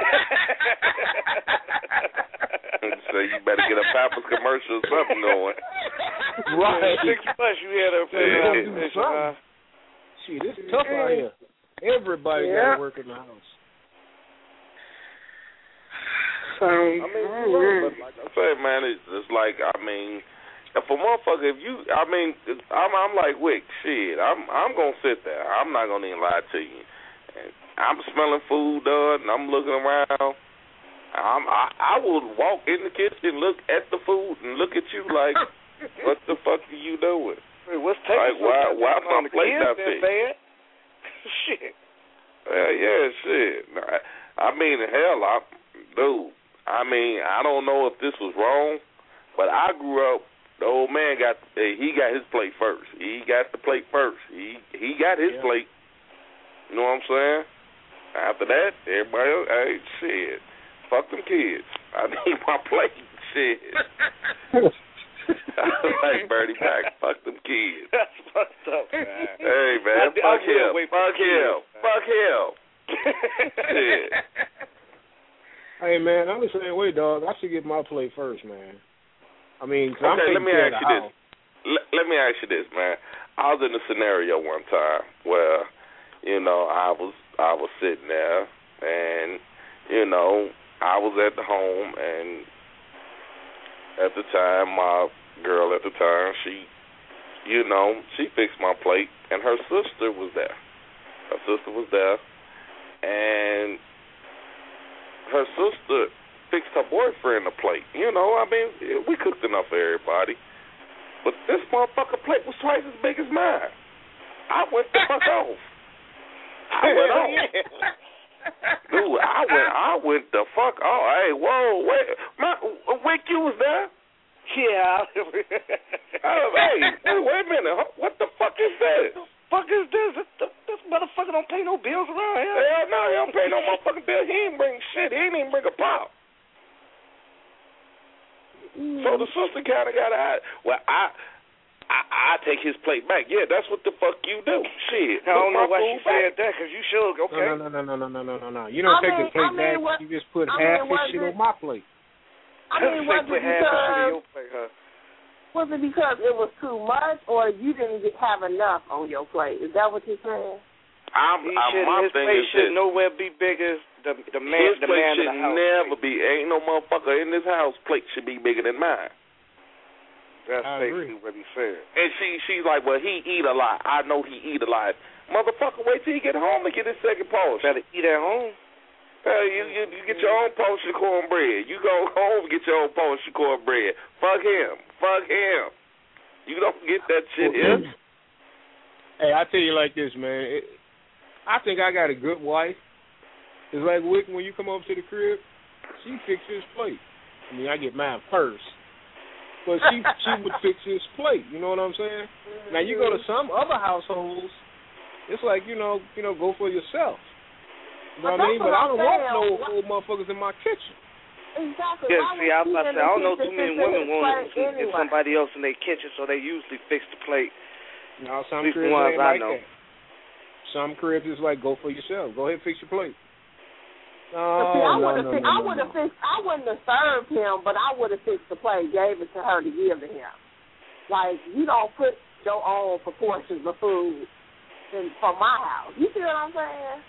So you better get a Pampers commercial or something going. Right. Six months you had a yeah. uh, Shit, it's tough out here. Everybody yeah. got to work in the house. So, I mean, look, like I say, man, it's, it's like, I mean, if a motherfucker, if you, I mean, I'm, I'm like, Wick, shit, I'm, I'm gonna sit there. I'm not gonna even lie to you. And I'm smelling food done, and I'm looking around. I'm, I, I would walk in the kitchen, look at the food, and look at you like, what the fuck are you doing? Wait, what's taking like, why, why my plate not fixed? Shit. Uh, yeah, shit. I, I mean, hell, I, dude, I mean, I don't know if this was wrong, but I grew up, the old man got, he got his plate first. He got the plate first. He he got his yeah. plate. You know what I'm saying? After that, everybody else, hey, shit. Fuck them kids. I need my plate. Shit. Like Bernie Mac. Fuck them kids. That's fucked up, man. Hey, man. I, fuck, I him. fuck him. Fuck him. Shit. Hey, man, I'm the same way, dog. I should get my plate first, man. I mean, cause okay, I'm let me ask you this. Let, let me ask you this, man. I was in a scenario one time where, you know, I was I was sitting there and, you know, I was at the home, and at the time, my girl at the time, she, you know, she fixed my plate, and her sister was there. Her sister was there, and her sister fixed her boyfriend a plate. You know, I mean, we cooked enough for everybody. But this motherfucker plate was twice as big as mine. I went the fuck off. I went off. Dude, I went, I went the fuck off. Hey, whoa, wait, my, Wick, you was there? Yeah. uh, hey, hey, wait a minute. What the fuck is this? Fuck is this? This, this motherfucker don't pay no bills around here. Hell no, he don't pay no motherfucking bill. He ain't bring shit. He ain't even bring a pop. Mm. So the sister kind of got out. Well, I, I, I I take his plate back. Yeah, that's what the fuck you do. Shit. I don't know why she back. said that, because you should. Okay. No, no, no, no, no, no, no, no, no. You don't I take mean, the plate I mean, back. what, you just put I half mean, his shit it, on my plate. I mean, was it, because, plate, huh? was it because it was too much, or you didn't get, have enough on your plate? Is that what you're saying? I'm, he I'm, should, my his thing plate is should this. nowhere be bigger the the man his the plate man should of the house. never be. Ain't no motherfucker in this house plate should be bigger than mine. That's I basically agree. what he said. And she she's like, well, he eat a lot. I know he eat a lot. Motherfucker, wait till he get home and get his second portion. Better eat at home. Uh, you, you you get your own portion of cornbread. You go home and get your own portion of cornbread. Fuck him. Fuck him. You don't get that shit here. Hey, I tell you like this, man. It, I think I got a good wife. It's like Wick, when you come over to the crib, she fixes his plate. I mean, I get mine first. But she she would fix his plate. You know what I'm saying? Now you go to some other households, it's like you know you know go for yourself. You know what I mean? But I don't want no old motherfuckers in my kitchen. Exactly. Yeah, see, I was about to say, I don't know too many women want to get somebody else in their kitchen, so they usually fix the plate. No, some At least cribs the ones ain't I like know. that. Some cribs is like go for yourself. Go ahead and fix your plate. But see, I Oh, would no, have, no, no, I no, would have no. fixed, I wouldn't have served him, but I would have fixed the plate, gave it to her to give to him. Like you don't put your own proportions of food in from my house. You see what I'm saying?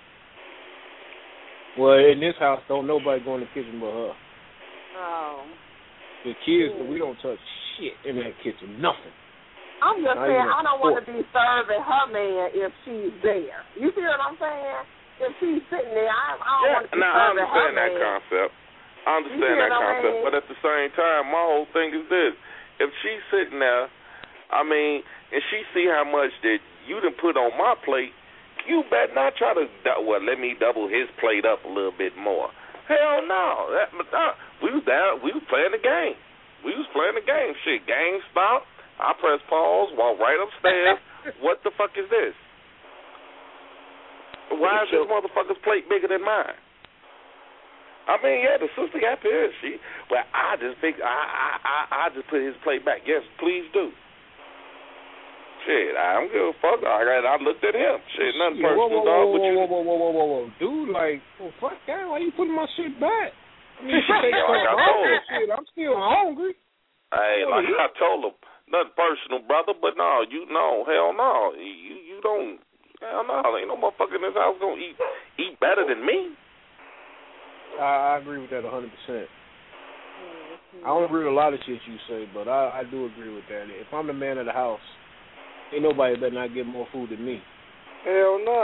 Well, in this house, don't nobody go in the kitchen but her. Oh. The kids, we don't touch shit in that kitchen. Nothing. I'm just Not saying, even a I don't want to fork. be serving her man if she's there. You see what I'm saying? If she's sitting there, I, I don't Yeah, want to be now I serving her understand that man. concept. I understand You see that what I concept, mean? but at the same time, my whole thing is this: if she's sitting there, I mean, and she see how much that you done put on my plate, you better not try to well let me double his plate up a little bit more. Hell no, that, uh, we was down, we was playing the game. We was playing the game. Shit, game stopped. I press pause, walk right upstairs. What the fuck is this? Why is this motherfucker's plate bigger than mine? I mean, yeah, the sister got pissed. She, well, I just think I, I, I, I just put his plate back. Yes, please do. Shit, I don't give a fuck. I, I looked at him. Shit, nothing Yeah, personal, whoa, whoa, dog. whoa, But you, whoa, whoa, whoa, whoa, whoa, whoa, dude, like, well, fuck that. Why you putting my shit back? I mean, you take Yeah, like I something told off him. that shit. I'm still hungry. hey, like I told him, nothing personal, brother. But no, you no, hell no. You you don't. Hell no, ain't no motherfucker in this house gonna eat eat better than me. I, I agree with that one hundred percent. I don't agree with a lot of shit you say, but I, I do agree with that. If I'm the man of the house, ain't nobody better not get more food than me. Hell no.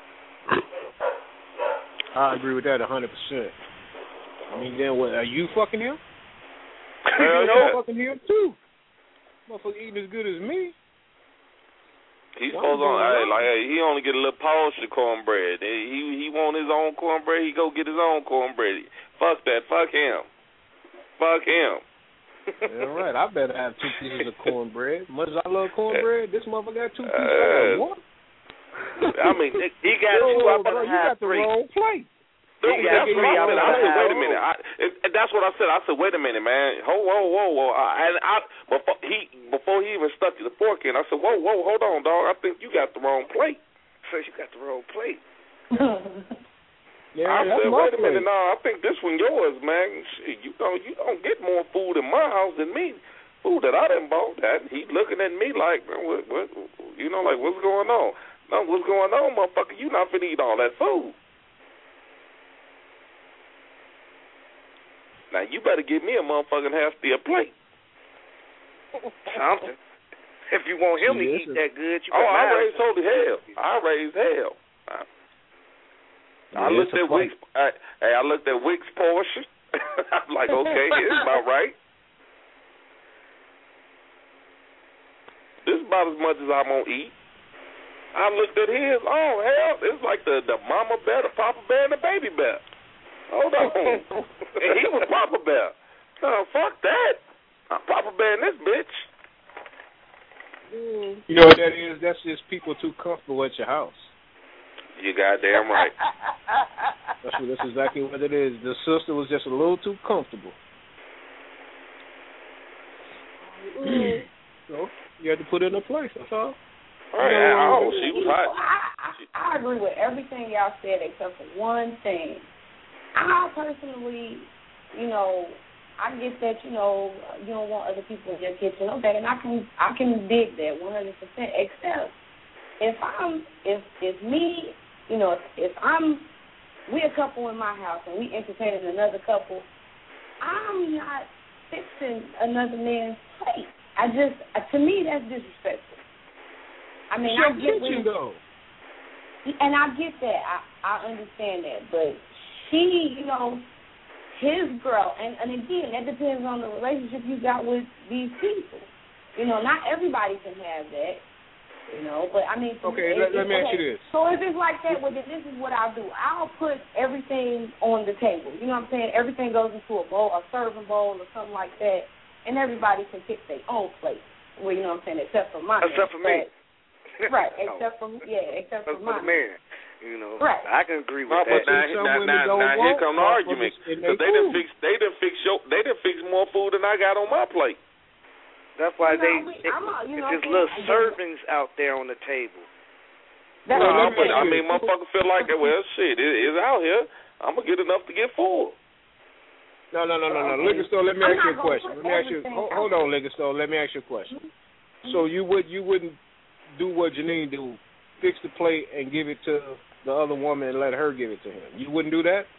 I agree with that one hundred percent. I mean, then what, are you fucking him? Hell you yeah. fucking him too. Motherfucker eating as good as me. He's Why supposed you on, doing hey, that? like, hey, he only get a little portion of cornbread. He he want his own cornbread. He go get his own cornbread. Fuck that. Fuck him. Fuck him. All right, I better have two pieces of cornbread. Much as I love cornbread, this motherfucker got two pieces. Uh, I got one. I mean, He got Whoa, two. whoa, I better bro, you have got the three. wrong plate. Dude, He got that's what three, I I said. would I said, have wait a two. minute. I, and, and that's what I said. I said, wait a minute, man. Whoa, whoa, whoa, whoa. I, and I before he before he even stuck the fork in, I said, whoa, whoa, hold on, dog. I think you got the wrong plate. So you got the wrong plate. Yeah, I that's said, my wait a minute, plate. no, I think this one yours, man. Shit, you don't you don't get more food in my house than me. Food that I done bought. That he looking at me like, man, what, what, you know, like what's going on? No, what's going on, motherfucker? You not finna eat all that food. Now you better give me a motherfucking half steel plate. Something. If you want him to Yes, eat sir. that good, you Oh, better I have raised holy hell. I raised hell. I, I Yeah, looked it's a at fight. Wick's. I, hey, I looked at Wick's portion. I'm like, okay, it's about right. This is about as much as I'm gonna eat. I looked at his. Oh hell, it's like the the mama bear, the papa bear, and the baby bear. Hold on, and he was Papa Bear. Oh, fuck that. I'm Papa Bear in this bitch. You know what that is? That's just people too comfortable at your house. You goddamn right. That's, what, that's exactly what it is. The sister was just a little too comfortable. So you had to put it in a place. That's all. All right. You know, oh, she was hot. I, I, I agree with everything y'all said except for one thing. I personally, you know, I get that, you know, you don't want other people in your kitchen. Okay, and I can I can dig that one hundred percent. Except if I'm if if me, you know, if, if I'm we a couple in my house and we entertaining another couple, I'm not fixing another man's plate. I just to me that's disrespectful. I mean, I get you though. And I get that. I, I understand that. But she, you know, his girl, and, and again, that depends on the relationship you got with these people. You know, not everybody can have that. You know, but I mean, okay. If, let, let me okay, ask you this. So if it's like that, well, then this is what I'll do. I'll put everything on the table. You know what I'm saying? Everything goes into a bowl, a serving bowl, or something like that, and everybody can pick their own plate. Well, you know what I'm saying? Except for my except for me. Right, except for yeah, except for my man. You know, right. I can agree with no, that. But now, now, now, now here come the argument because they didn't fix, they didn't fix, show, they didn't fix more food than I got on my plate. That's why you know, they, they a, you know, it's just little servings out there on the table. That's no, but I mean, motherfuckers feel like, well, shit, it, it's out here. I'm gonna get enough to get full. No, no, no, no, no. Liquor store. Let me ask you a question. Let me ask you. Hold, hold on, liquor store. Let me ask you a question. So you would, you wouldn't do what Janine do, fix the plate and give it to the other woman and let her give it to him. You wouldn't do that?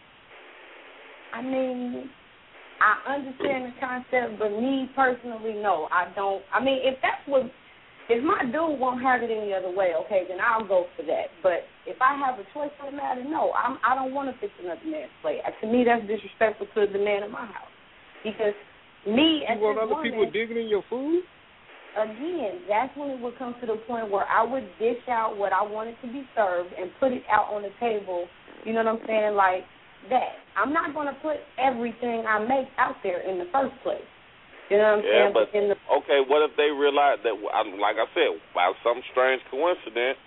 I mean, I understand the concept, but me personally, no, I don't. I mean, if that's what, if my dude won't have it any other way, okay, then I'll go for that. But if I have a choice in the matter, no, I'm, I don't want to fix another man's plate. To me, that's disrespectful to the man in my house. Because me, you as want this other woman, people digging in your food? Again, that's when it would come to the point where I would dish out what I wanted to be served and put it out on the table, you know what I'm saying, like that. I'm not going to put everything I make out there in the first place. You know what I'm yeah, saying? But, but in the, okay, what if they realize that, like I said, by some strange coincidence,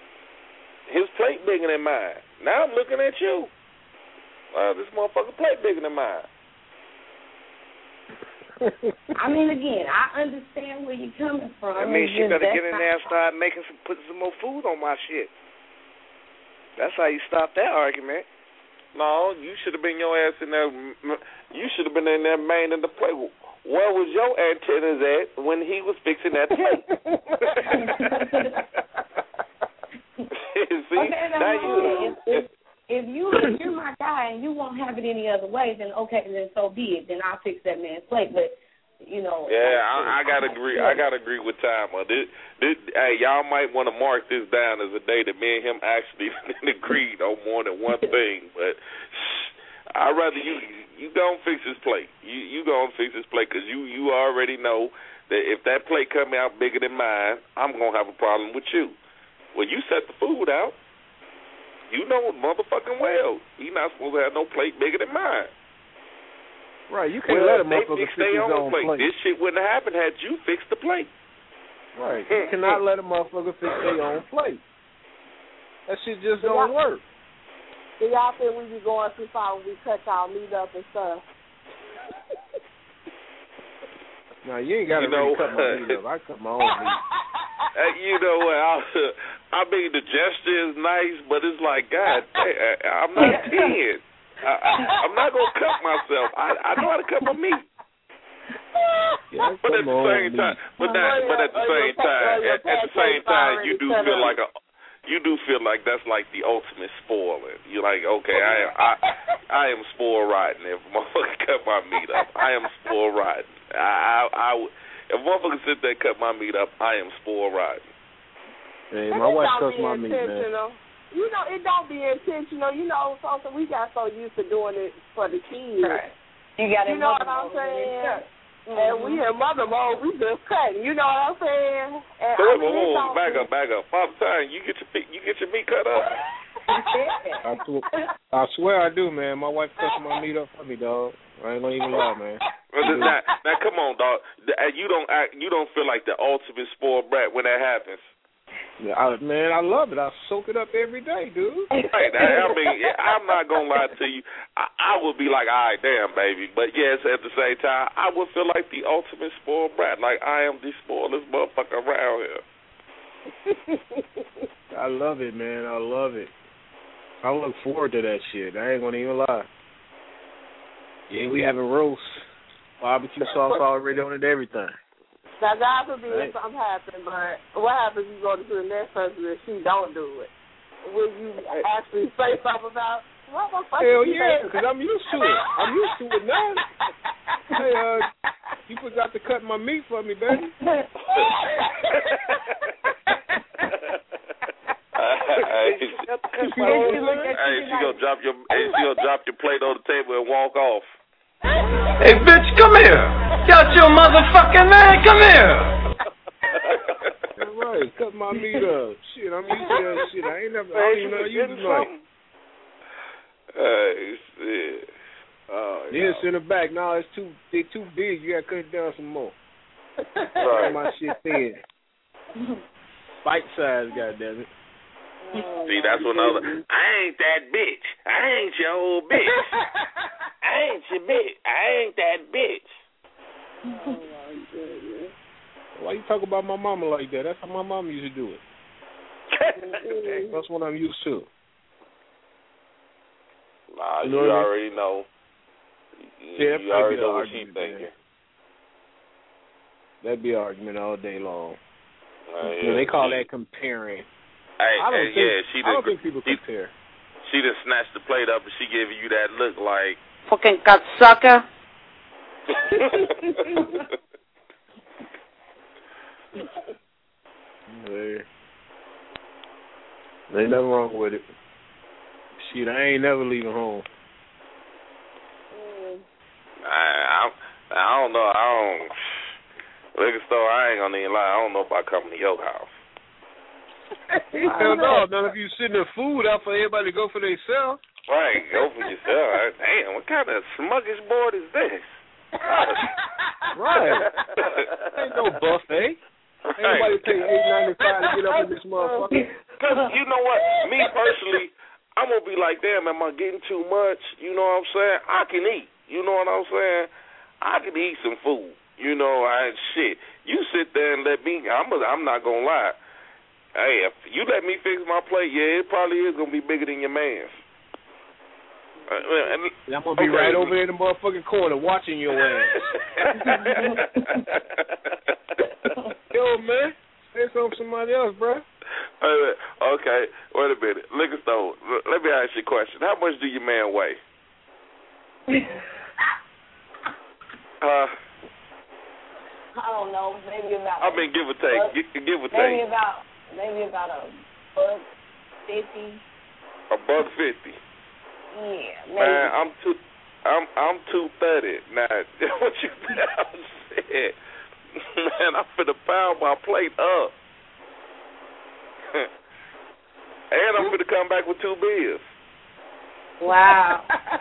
his plate bigger than mine. Now I'm looking at you. Uh, this motherfucker plate bigger than mine. I mean, again, I understand where you're coming from. I mean, she better get in there and start making some, putting some more food on my shit. That's how you stop that argument. No, you should have been your ass in there. You should have been in there manning the plate. Where was your antennas at when he was fixing that plate? See, okay, now you. If, if, if you if you're my guy and you won't have it any other way, then okay, then so be it. Then I'll fix that man's plate. But you know. Yeah, I, I gotta agree. I gotta agree with Timer. This, this, hey, y'all might want to mark this down as a day that me and him actually agreed on more than one thing. But I'd rather you you go and fix his plate. You you go and fix his plate because you you already know that if that plate come out bigger than mine, I'm gonna have a problem with you. Well, you set the food out. You know motherfucking well you're not supposed to have no plate bigger than mine. Right, you can't well, let a motherfucker fix his own plate. plate. This shit wouldn't have happened had you fixed the plate. Right, you cannot let a motherfucker fix their own plate. That shit just don't work. Do y'all think we be going too far when we cut y'all meat up and stuff? No, you ain't got to you know, really cut my meat up. I cut my own meat. Uh, you know what? I, I mean, the gesture is nice, but it's like, God, I'm not ten. I, I, I'm not gonna cut myself. I, I know how to cut my meat. Yeah, but at the same time, but not, but at the same time, at, at the same time, you do feel like a, you do feel like that's like the ultimate spoiling. You're like, okay, I am, I, I am spoiled rotten. If a motherfucker cut my meat up, I am spoiled rotten. I, I, I if a motherfucker sit there and cut my meat up, I am spoiled rotten. Hey, my wife cuts my meat, man. You know, it don't be intentional. You know, so, so we got so used to doing it for the kids. Right. You got You know what I'm saying? Mm-hmm. And we in mother mode, we just cutting. You know what I'm saying? And so, I mean, oh, back up, back up. Father Time, you get your feet, you get your meat cut up. I, sw- I swear I do, man. My wife cuts my meat up for me, dog. I ain't gonna even lie, man. now, now, come on, dog. You don't act, you don't feel like the ultimate spoiled brat when that happens. I, man, I love it. I soak it up every day, dude. Hey, I mean, I'm not gonna lie to you. I, I would be like, all right, damn, baby. But yes, at the same time, I would feel like the ultimate spoiled brat. Like I am the spoilest motherfucker around here. I love it, man. I love it. I look forward to that shit. I ain't gonna even lie. Yeah, we having roast, barbecue sauce already on it, everything. Now, God forbid right. something happen, but what happens if you go to the next person and she don't do it? Will you actually say something about, what the fuck? Hell yeah, because I'm used to it. I'm used to it now. Hey, uh, you forgot to cut my meat for me, baby. Hey, she, hey, she gonna drop your, hey, she gonna drop your plate on the table and walk off. Hey, bitch, come here. Got your motherfucking man. Come here. All right, cut my meat up. Shit, I'm used to that shit. I ain't never, I don't even know how to use the knife. Hey, shit. Oh, yeah, it's in the back. No, it's too, they too big. You gotta cut it down some more. Right. My shit thin. Bite size, goddammit. See, that's what other. I ain't that bitch. I ain't your old bitch. I ain't your bitch. I ain't that bitch. Oh my goodness. Why you talk about my mama like that? That's how my mama used to do it. That's what I'm used to. Nah, you, you know already know. You, yeah, you already know what argument, she's thinking. Man. That'd be an argument all day long. Uh, yeah, they call that comparing. Hey, I don't hey, think, yeah, she I don't done, think people she, compare. She just snatched the plate up and she gave you that look like fucking cocksucker. There ain't nothing wrong with it. Shit, I ain't never leaving home. I, I, I don't know. I don't. Liquor store, I ain't gonna even lie. I don't know if I come to your house. Hell no, none of you sitting there food out for everybody to go for themselves. Right, go for yourself. Damn, what kind of sluggish board is this? Right. Ain't no buffet. Ain't nobody pay eight ninety five to get up in this motherfucker. Because you know what? Me personally, I'm gonna be like, damn, am I getting too much? You know what I'm saying? I can eat. You know what I'm saying? I can eat some food. You know, I shit. You sit there and let me. I'm. A, I'm not gonna lie. Hey, if you let me fix my plate, yeah, it probably is gonna be bigger than your man's. Uh, and, I'm gonna be okay. right over there in the motherfucking corner watching your ass. Yo, man, say something to somebody else, bro. Okay, wait a minute. Liquor store, let me ask you a question. How much do your man weigh? uh, I don't know, maybe about. I mean, give or take, buck, give, give or maybe take. Maybe about, maybe about a buck fifty. A buck fifty. Yeah, maybe. Man, I'm two, I'm I'm two thirty. Now, what you said, man, I'm finna pound my plate up, and I'm finna come back with two beers. Wow.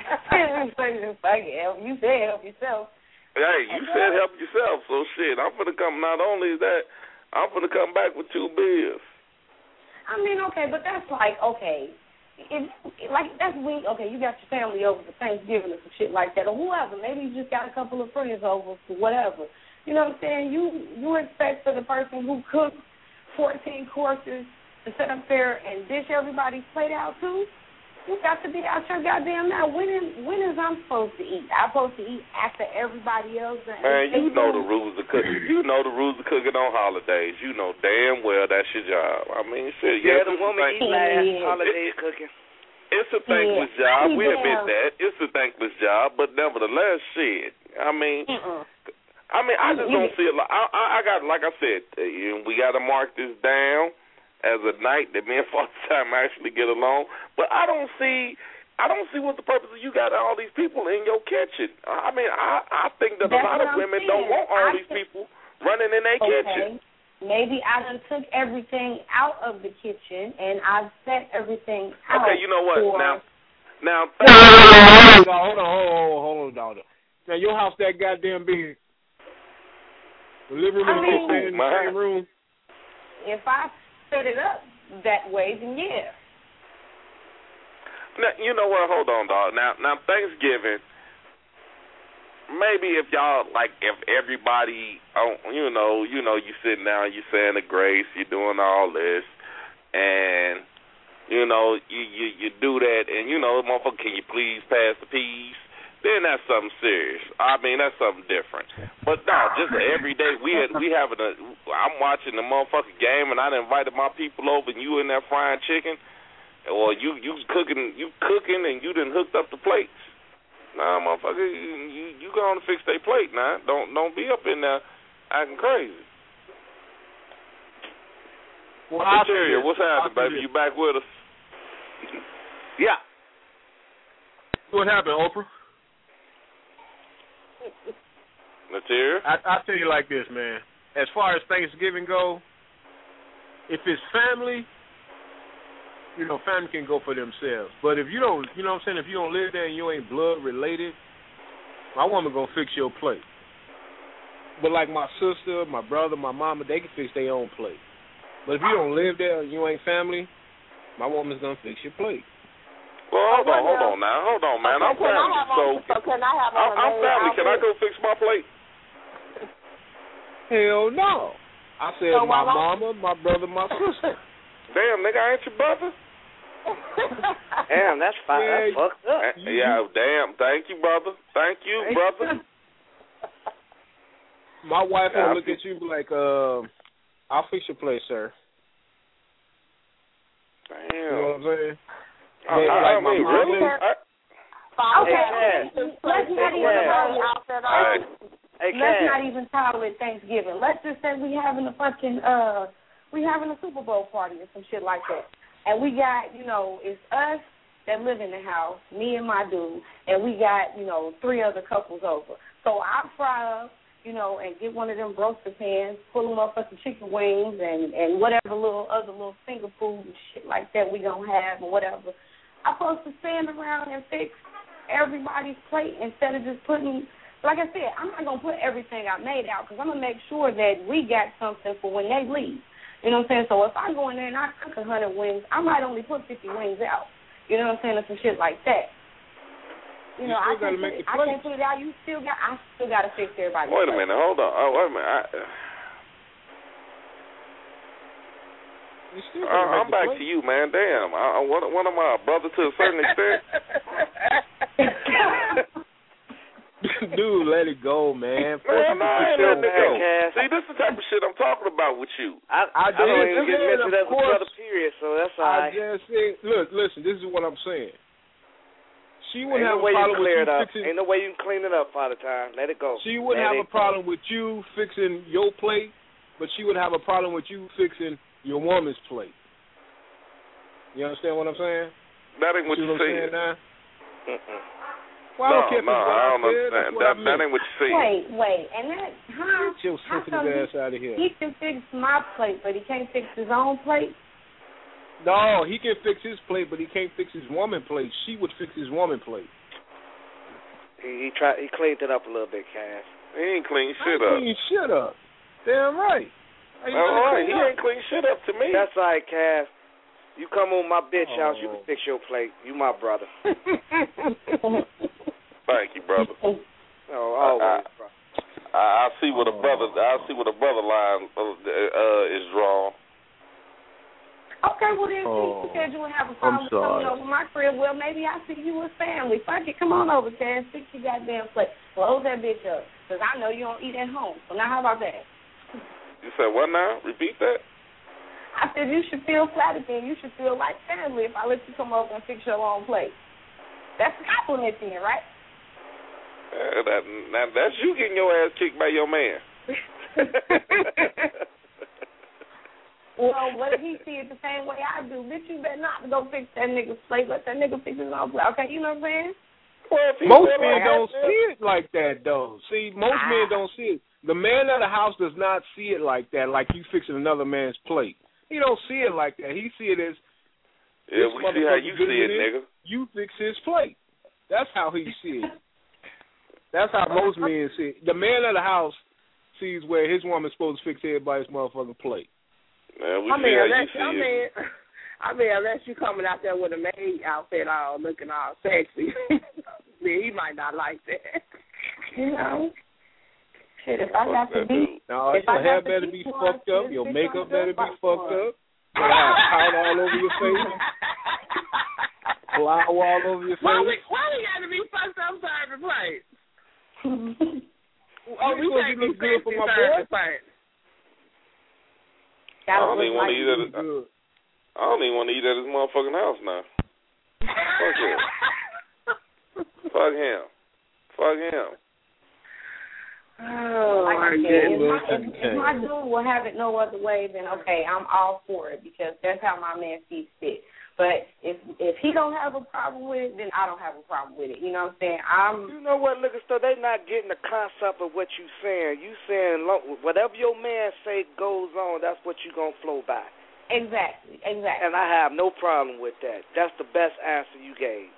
You said help yourself. Hey, you said help yourself, so shit, I'm finna come, not only is that, I'm finna come back with two beers. I mean, okay, but that's like, okay, if, like, that's weak, okay, you got your family over for Thanksgiving or some shit like that, or whoever, maybe you just got a couple of friends over for whatever. You know what I'm saying? You, you expect for the person who cooked fourteen courses to sit up there and dish everybody's plate out too? You got to be out your goddamn now. When is, when is I'm supposed to eat? I'm supposed to eat after everybody else. And Man, you know the rules of cooking. You know the rules of cooking on holidays. You know damn well that's your job. I mean, shit. Yeah, yes, the woman eat last holiday cooking. It's a thankless yeah. job. We yeah. admit that. It's a thankless job, but nevertheless, shit. I mean, Mm-mm. I mean, I just don't see a lot. I, I got, like I said, we got to mark this down as a night that me and Father Time actually get along. But I don't see, I don't see what the purpose of you got all these people in your kitchen. I mean, I, I think that That's a lot of women saying. don't want all I these think, people running in their okay. kitchen. Maybe I done took everything out of the kitchen and I've set everything out. Okay, you know what? For... Now, now. Hold on, hold on, hold on, hold on, hold on. Now your house that goddamn big. The living room, I mean, in the same room. If I set it up that way, then yeah. Now, you know what? Hold on, dog. Now, now Thanksgiving. Maybe if y'all like, if everybody, oh, you know, you know, you sitting down, you saying the grace, you doing all this, and you know, you you you do that, and you know, motherfucker, can you please pass the peas? Then that's something serious. I mean, that's something different. But no, just every day we had, we having a. I'm watching the motherfucking game, and I done invited my people over, and you in there frying chicken, or you you cooking you cooking, and you done hooked up the plates. Nah, motherfucker, you you, you go on and fix their plate now. Don't don't be up in there acting crazy. Well, Material, what's happening, baby? You back with us? Yeah. What happened, Oprah? Material? I I tell you like this, man. As far as Thanksgiving go, if it's family, you know, family can go for themselves. But if you don't, you know what I'm saying, if you don't live there and you ain't blood related, my woman gonna fix your plate. But like my sister, my brother, my mama, they can fix their own plate. But if you don't live there and you ain't family, my woman's gonna fix your plate. Well, hold on, hold on now. Hold on, man. I'm Can I family, have so on, so can I have on I'm, a I'm maid family. Can I outfit? go fix my plate? Hell no. I said So my why won't- mama, my brother, my sister. Damn, nigga, I ain't your brother. Damn, that's fine. Yeah, That's fucked up. Uh, Yeah, damn. Thank you, brother. Thank you, brother. My wife Yeah, will I look feel- at you like, um, I'll fix your plate, sir. Damn. You know what I'm saying? I, But, I, like, I my mean, mom- really? I, Okay, Hey, okay. Let's not even Cass. talk Hey. Hey, Let's Cass. not even talk with Thanksgiving. Let's just say we having a fucking uh, we having a Super Bowl party or some shit like that, and we got, you know, it's us that live in the house, me and my dude, and we got, you know, three other couples over. So I fry up, you know, and get one of them roaster pans, pull them up for some chicken wings and and whatever little other little finger food and shit like that we gonna have or whatever. I'm supposed to stand around and fix everybody's plate instead of just putting. Like I said, I'm not going to put everything I made out because I'm going to make sure that we got something for when they leave. You know what I'm saying? So if I go in there and I cook one hundred wings, I might only put fifty wings out. You know what I'm saying? Or some shit like that. You, You know, still I gotta can't, make put it, the I can't put it out. You still got, I still got to fix everybody's Wait a plate. minute. Hold on. Oh, wait a minute. I, You still uh, gotta make I'm the back plate. to you, man. Damn. I, I, one, one of my brothers to a certain extent. Dude, let it go, man. No, no, I ain't letting it go. Cass. See, this is the type of shit I'm talking about with you. I, I I don't did, even get man, mentioned of as a course. brother, period, so that's all I right. just said, look, listen, this is what I'm saying. She wouldn't Ain't have no a way you problem with clear you it up. fixing. Ain't no way you can clean it up, Father Time. Let it go. She wouldn't Let have it a problem go. with you fixing your plate, but she would have a problem with you fixing your woman's plate. You understand what I'm saying? That ain't what See you what I'm saying said. now? Mm-mm. Well, I no, don't care if no, it's what I I don't said. understand. That's what That, I that meant. ain't what you said. Wait, wait, and that, huh? Get your How sensitive come ass he, out of here. he can fix my plate, but he can't fix his own plate? No, he can fix his plate, but he can't fix his woman plate. She would fix his woman plate. He, he tried. He cleaned it up a little bit, Cass. He ain't clean I shit ain't up. clean shit up. Damn right. How you All gonna right, clean he up? ain't clean shit up to me. That's all right, Cass. You come on my bitch house, you Oh. can fix your plate. You my brother. Thank you, brother. Oh, always, bro. I, I see what a brother. I see what a brother line uh, uh, is drawn. Okay, well then, Oh, you said you would have a I'm problem with coming sorry. over my crib. Well, maybe I see you as family. Fuck it, come on over, Cass. Fix your goddamn plate. Close that bitch up, because I know you don't eat at home. So now how about that? You said what now? Repeat that. I said you should feel flattered then. You should feel like family if I let you come over and fix your own plate. That's a compliment then, right? Uh, that, that that's you getting your ass kicked by your man. Well, what if he see it the same way I do? Bitch, you better not go fix that nigga's plate. Let that nigga fix his own plate. Okay, you know what I'm saying? Well, if he Most feel men like don't that, see it like that, though. See, most Ah. men don't see it. The man of the house does not see it like that, like you fixing another man's plate. He don't see it like that. He see it as, Yeah, this we see how motherfucker you good see it, with it. nigga. You fix his plate. That's how he see it. That's how most men see it. The man of the house sees where his woman's supposed to fix everybody's motherfucking plate. Man, we I see mean, how unless, you see I it. mean, I mean, unless you coming out there with a maid outfit all looking all sexy, then he might not like that. You know? Shit, if I got to be... No, if your I hair got to better be be one, fucked up. this Your bitch makeup gonna better do be it fucked for up. You have powder all over your face. Flour all over your Why we, face. why we got to be fucked up certain place? Oh, we because can't you be look good for sexy my certain boy. place. I don't even want to like eat at his, I don't even want to eat at his motherfucking house now. Fuck him. Fuck him. Fuck him. Oh, like my I said, if goodness. my, if, if my dude will have it no other way, then okay, I'm all for it because that's how my man sees fit. But if if he don't have a problem with it, then I don't have a problem with it. You know what I'm saying? I'm. You know what, Liquor Store? They not getting the concept of what you saying. You saying whatever your man say goes on, that's what you gonna flow by. Exactly, exactly. And I have no problem with that. That's the best answer you gave.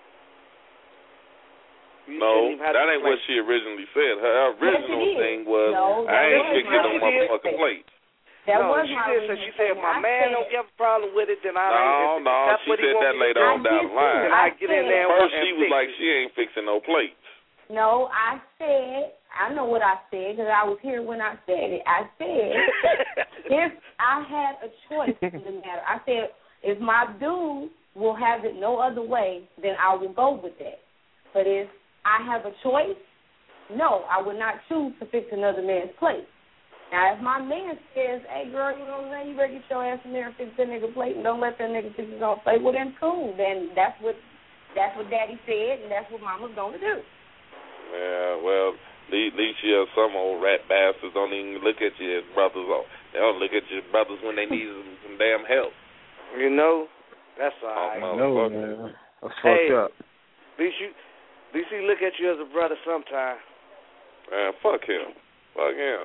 You no, that ain't what she originally said. Her original yes, thing was, no, I ain't fixing no she motherfucking plate. That no, was she my did. So she said, if my man said, don't have a problem with it, then I no, ain't. No, no, that's she what he said want that me to later do, on down the line. Then I get in there First, and she was fix like, it. she ain't fixing no plates. No, I said, I know what I said because I was here when I said it. I said, if I had a choice in the matter, I said, if my dude will have it no other way, then I will go with that. But if I have a choice, no, I would not choose to fix another man's plate. Now, if my man says, hey, girl, you know what I'm saying, you better get your ass in there and fix that nigga plate and don't let that nigga fix his own plate, well, then cool. Then that's what that's what daddy said, and that's what mama's going to do. Yeah, well, at least you have some old rat bastards don't even look at you as brothers. They don't look at your brothers when they need some, some damn help. You know, that's all right. I know, man. That's hey, fucked up. At least you, at least he look at you as a brother sometime. Man, fuck him. Fuck him.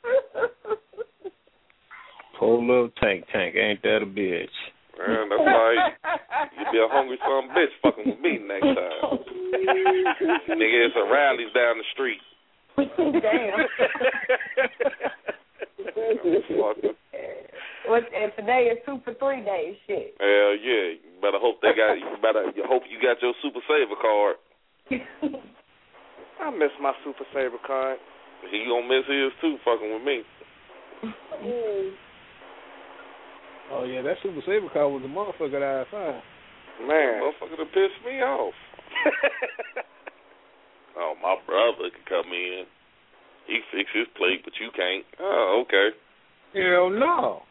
Poor little tank tank, ain't that a bitch? Man, that's why you be a hungry son of a bitch fucking with me next time. Nigga, it's a rallies down the street. Damn. What, and today is two for three days, shit. Hell yeah. You better hope they got. You better you hope you got your Super Saver card. I miss my Super Saver card. He gonna miss his too, fucking with me. Oh yeah, that Super Saver card was a motherfucker that I found. Man, motherfucker that pissed me off. Oh, my brother can come in. He fix his plate, but you can't. Oh, okay. Hell no.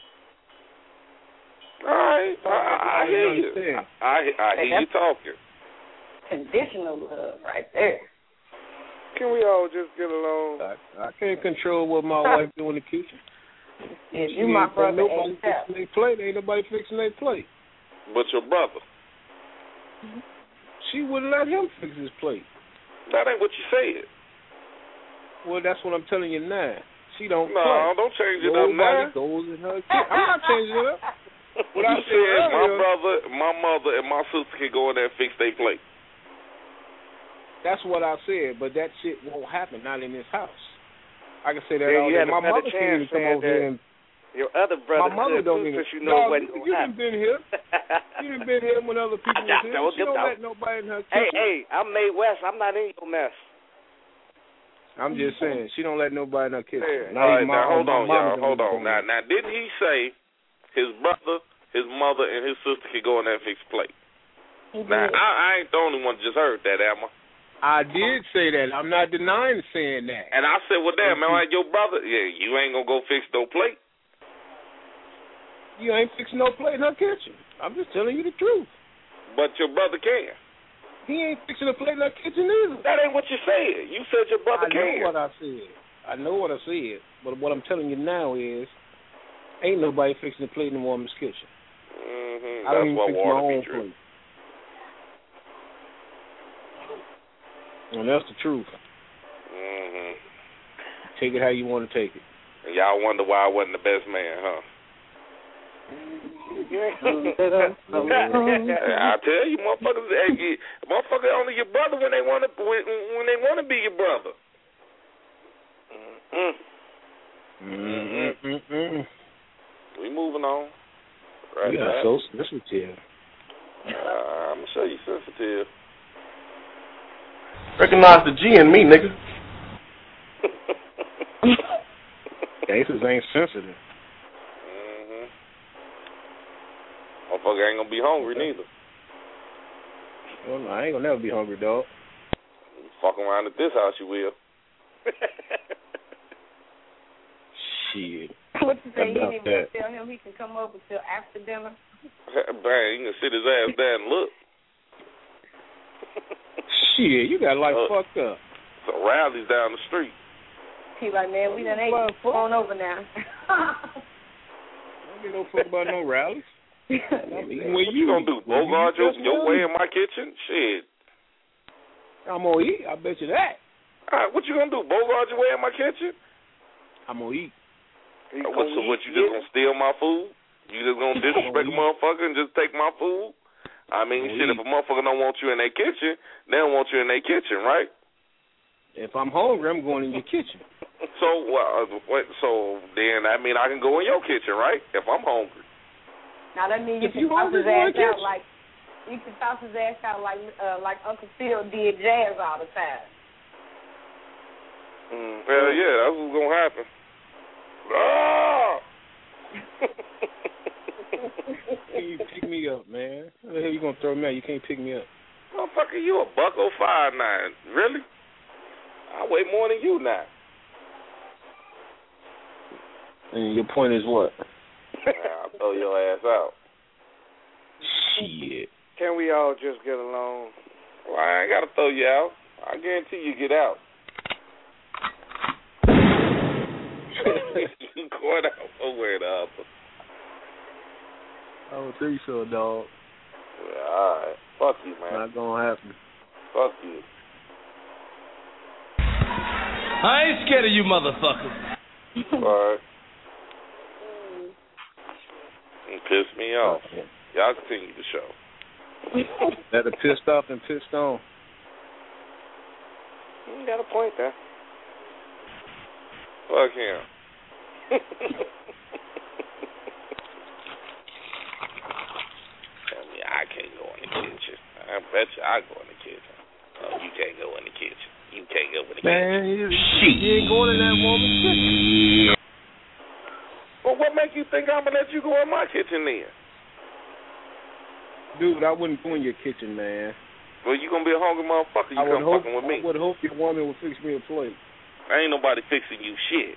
All right, I, I, I hear you. I, I, I hear you talking. Conditional love right there. Can we all just get along? I, I can't control what my wife do in the kitchen. If She you my ain't brother, nobody ain't fixing their plate. Ain't nobody fixing their plate. But your brother. She wouldn't let him fix his plate. That ain't what you said. Well, that's what I'm telling you now. She don't No, play. don't change it Nobody up now. goes in her kitchen. I'm not changing it up. What I You said said earlier, my brother, my mother, and my sister can go in there and fix their plate. That's what I said, but that shit won't happen, not in this house. I can say that Yeah, all you day. had a My better mother chance can't even come saying over here and your other brother my mother could don't too, even. since you know no, what you, going you to done been here. You done been here when other people was here. She don't let nobody in her kitchen. Hey, hey, I'm Mae West. I'm not in your mess. I'm just saying, she don't let nobody in her kitchen. Yeah. Not All right, even now my, hold my on, mama y'all. don't Hold even on. go Now, in. now, didn't he say his brother, his mother, and his sister could go in there and fix plate? Mm-hmm. Now, I, I ain't the only one that just heard that, am I? I did say that. I'm not denying saying that. And I said, well, damn, man, like your brother, yeah, you ain't gonna go fix no plate. You ain't fixing no plate in her kitchen. I'm just telling you the truth. But your brother can. He ain't fixing a plate in her kitchen either. That ain't what you said. You said your brother I can. know what I said. I know what I said. But what I'm telling you now is, ain't nobody fixing a plate in the woman's kitchen. Mm-hmm. I don't That's even what fix water my be own true. plate. And that's the truth. Mm-hmm. Take it how you want to take it. And y'all wonder why I wasn't the best man, huh? I tell you, motherfuckers, hey, motherfucker only your brother when they want to when, when they want to be your brother. Mm. Mm-mm-mm-mm. We moving going on. Right you are so sensitive. Uh, I'm going to show you sensitive. Recognize the G in me, nigga. Gangsters ain't sensitive. Mm-hmm. Motherfucker ain't going to be hungry neither. Well, no, I ain't going to never be hungry, dog. You fuck around at this house, you will. Shit. What you say? You About didn't that. tell him he can come over until after dinner? Bang, he can sit his ass down and look. Shit, you got life uh, fucked up. So Riley's down the street. He like, man, we done ate. Phone over now. Don't get no fuck about no rallies. What you, you gonna do? Bogart your, your way in my kitchen? Shit. I'm gonna eat. I bet you that. All right, what you gonna do? Bogart your way in my kitchen? I'm gonna eat. Uh, what, so what, you just gonna steal my food? You just gonna disrespect a motherfucker and just take my food? I mean, shit, if a motherfucker don't want you in their kitchen, they don't want you in their kitchen, right? If I'm hungry, I'm going in your kitchen. So, uh, what, so then I mean I can go in your kitchen, right? If I'm hungry. Now that means you if can you toss his ass kitchen. out like you can toss his ass out like uh, like Uncle Phil did Jazz all the time. Mm, hell yeah, that's what's gonna happen. Ah! You pick me up, man. How the hell you gonna throw me out? You can't pick me up. Motherfucker, you a buck oh five nine. Really? I weigh more than you now. And your point is what? I'll throw your ass out. Shit. Can we all just get along? Well, I ain't gotta throw you out. I guarantee you get out. You going out somewhere the other. I don't think so, dog. Yeah, all right. Fuck you, man. Not gonna happen. Fuck you. I ain't scared of you motherfuckers. All right. You pissed me off. Y'all continue the show. That are pissed off and pissed on. You got a point there. Fuck him. Tell me I can't go in the kitchen. I bet you I go in the kitchen. Oh, you can't go in the kitchen. You can't go in the Man, kitchen. Man, you, you ain't going in that woman's kitchen. Well, what makes you think I'm going to let you go in my kitchen then? Dude, I wouldn't go in your kitchen, man. Well, you going to be a hungry motherfucker. You I come hope, fucking with me. I would hope your woman would fix me a plate. Ain't nobody fixing you shit.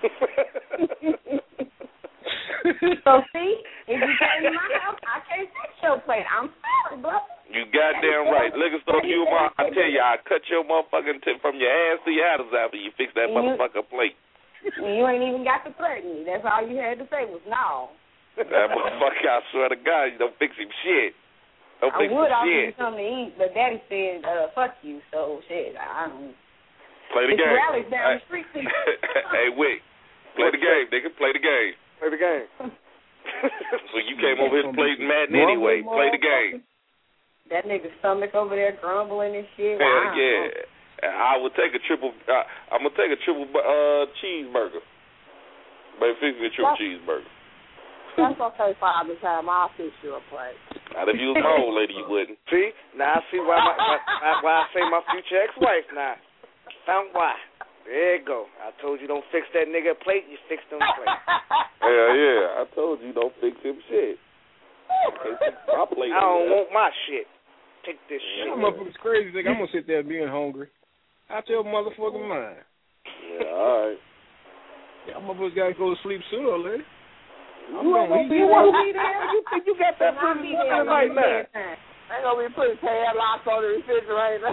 So, see, if you came to my house, I can't fix your plate. I'm sorry, brother. You goddamn right. Liquor store, you, ma, I tell you, I cut your motherfucking tip from your ass to your Adam's after you fix that motherfucker plate. You ain't even got to threaten me. That's all you had to say was no. That motherfucker, I swear to God, you don't fix him shit. Don't I fix would him offer shit. you something to eat, but Daddy said, uh, fuck you, so shit, I don't. Play the it's game. rallies down Hey. the street. Hey, Wick, play the game, nigga. Play the game. Play the game. Well, you came over here playing Madden anyway. Play the game. That nigga's stomach over there grumbling and shit. Hell Wow. yeah. I would take a triple, uh, I'm going to take a triple uh, cheeseburger. Baby, fix me a triple That's, cheeseburger. That's okay, Father Time. I'll fix you a plate. Not if you was my old lady, you wouldn't. See? Now I see why, my, my, why I say my future ex-wife now. Found why. There you go. I told you don't fix that nigga a plate, you fix them plate. Hell yeah. I told you don't fix him shit. My plate I don't want my shit. Take this shit. That motherfucker's crazy. Think I'm going to sit there being hungry. Out your motherfucking mind. Yeah, all right. Y'all motherfuckers got to go to sleep sooner or later. You want to be there? You think you got that I'll pussy be there right now? I ain't gonna be putting padlocks on the refrigerator.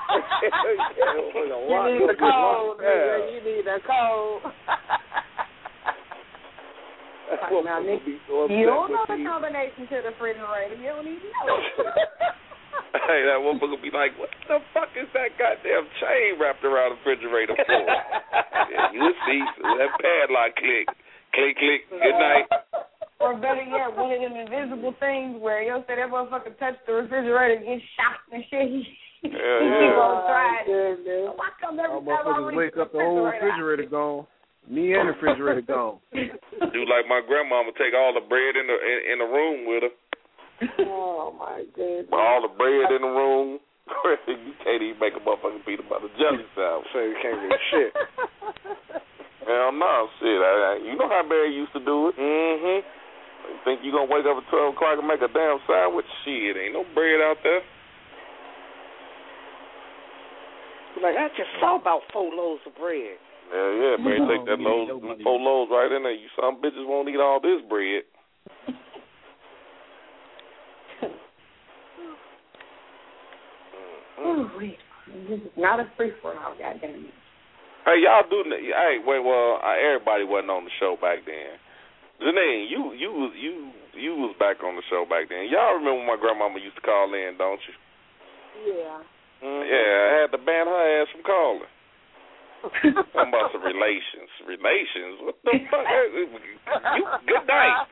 You you need a code, nigga. You need a code. Now, nigga, you don't know the combination to the refrigerator. You don't even know. Hey, that motherfucker be like, what the fuck is that goddamn chain wrapped around the refrigerator for? Yeah, you'll see. That padlock click. Click, click. Good night. Or better yet, one of them invisible things where you'll say that motherfucker touch the refrigerator and get shocked and shit. He, yeah, he yeah. keep on trying. So why come every All time I motherfuckers reach wake the up, the whole refrigerator, refrigerator gone. Me and the refrigerator gone. Do like my grandmama, take all the bread in the in, in the room with her. Oh my goodness. All the bread in the room. You can't even make a motherfucking peanut butter jelly sandwich. So you can't get shit. Hell no, shit. I, I, you know how Mary used to do it. Mm-hmm. You think you gonna wake up at twelve o'clock and make a damn sandwich? Shit, ain't no bread out there. Like, I just saw about four loaves of bread. Yeah, yeah, Mary, take that loaves, four loaves right in there. You some bitches won't eat all this bread. Ooh, wait. This is not a free for all, goddamn it. Hey, y'all do. Hey, wait. Well, uh, everybody wasn't on the show back then. Janine, you you was you you was back on the show back then. Y'all remember my grandmama used to call in, don't you? Yeah. Mm, yeah, I had to ban her ass from calling. Talking about some relations. Relations? What the fuck? You, good night.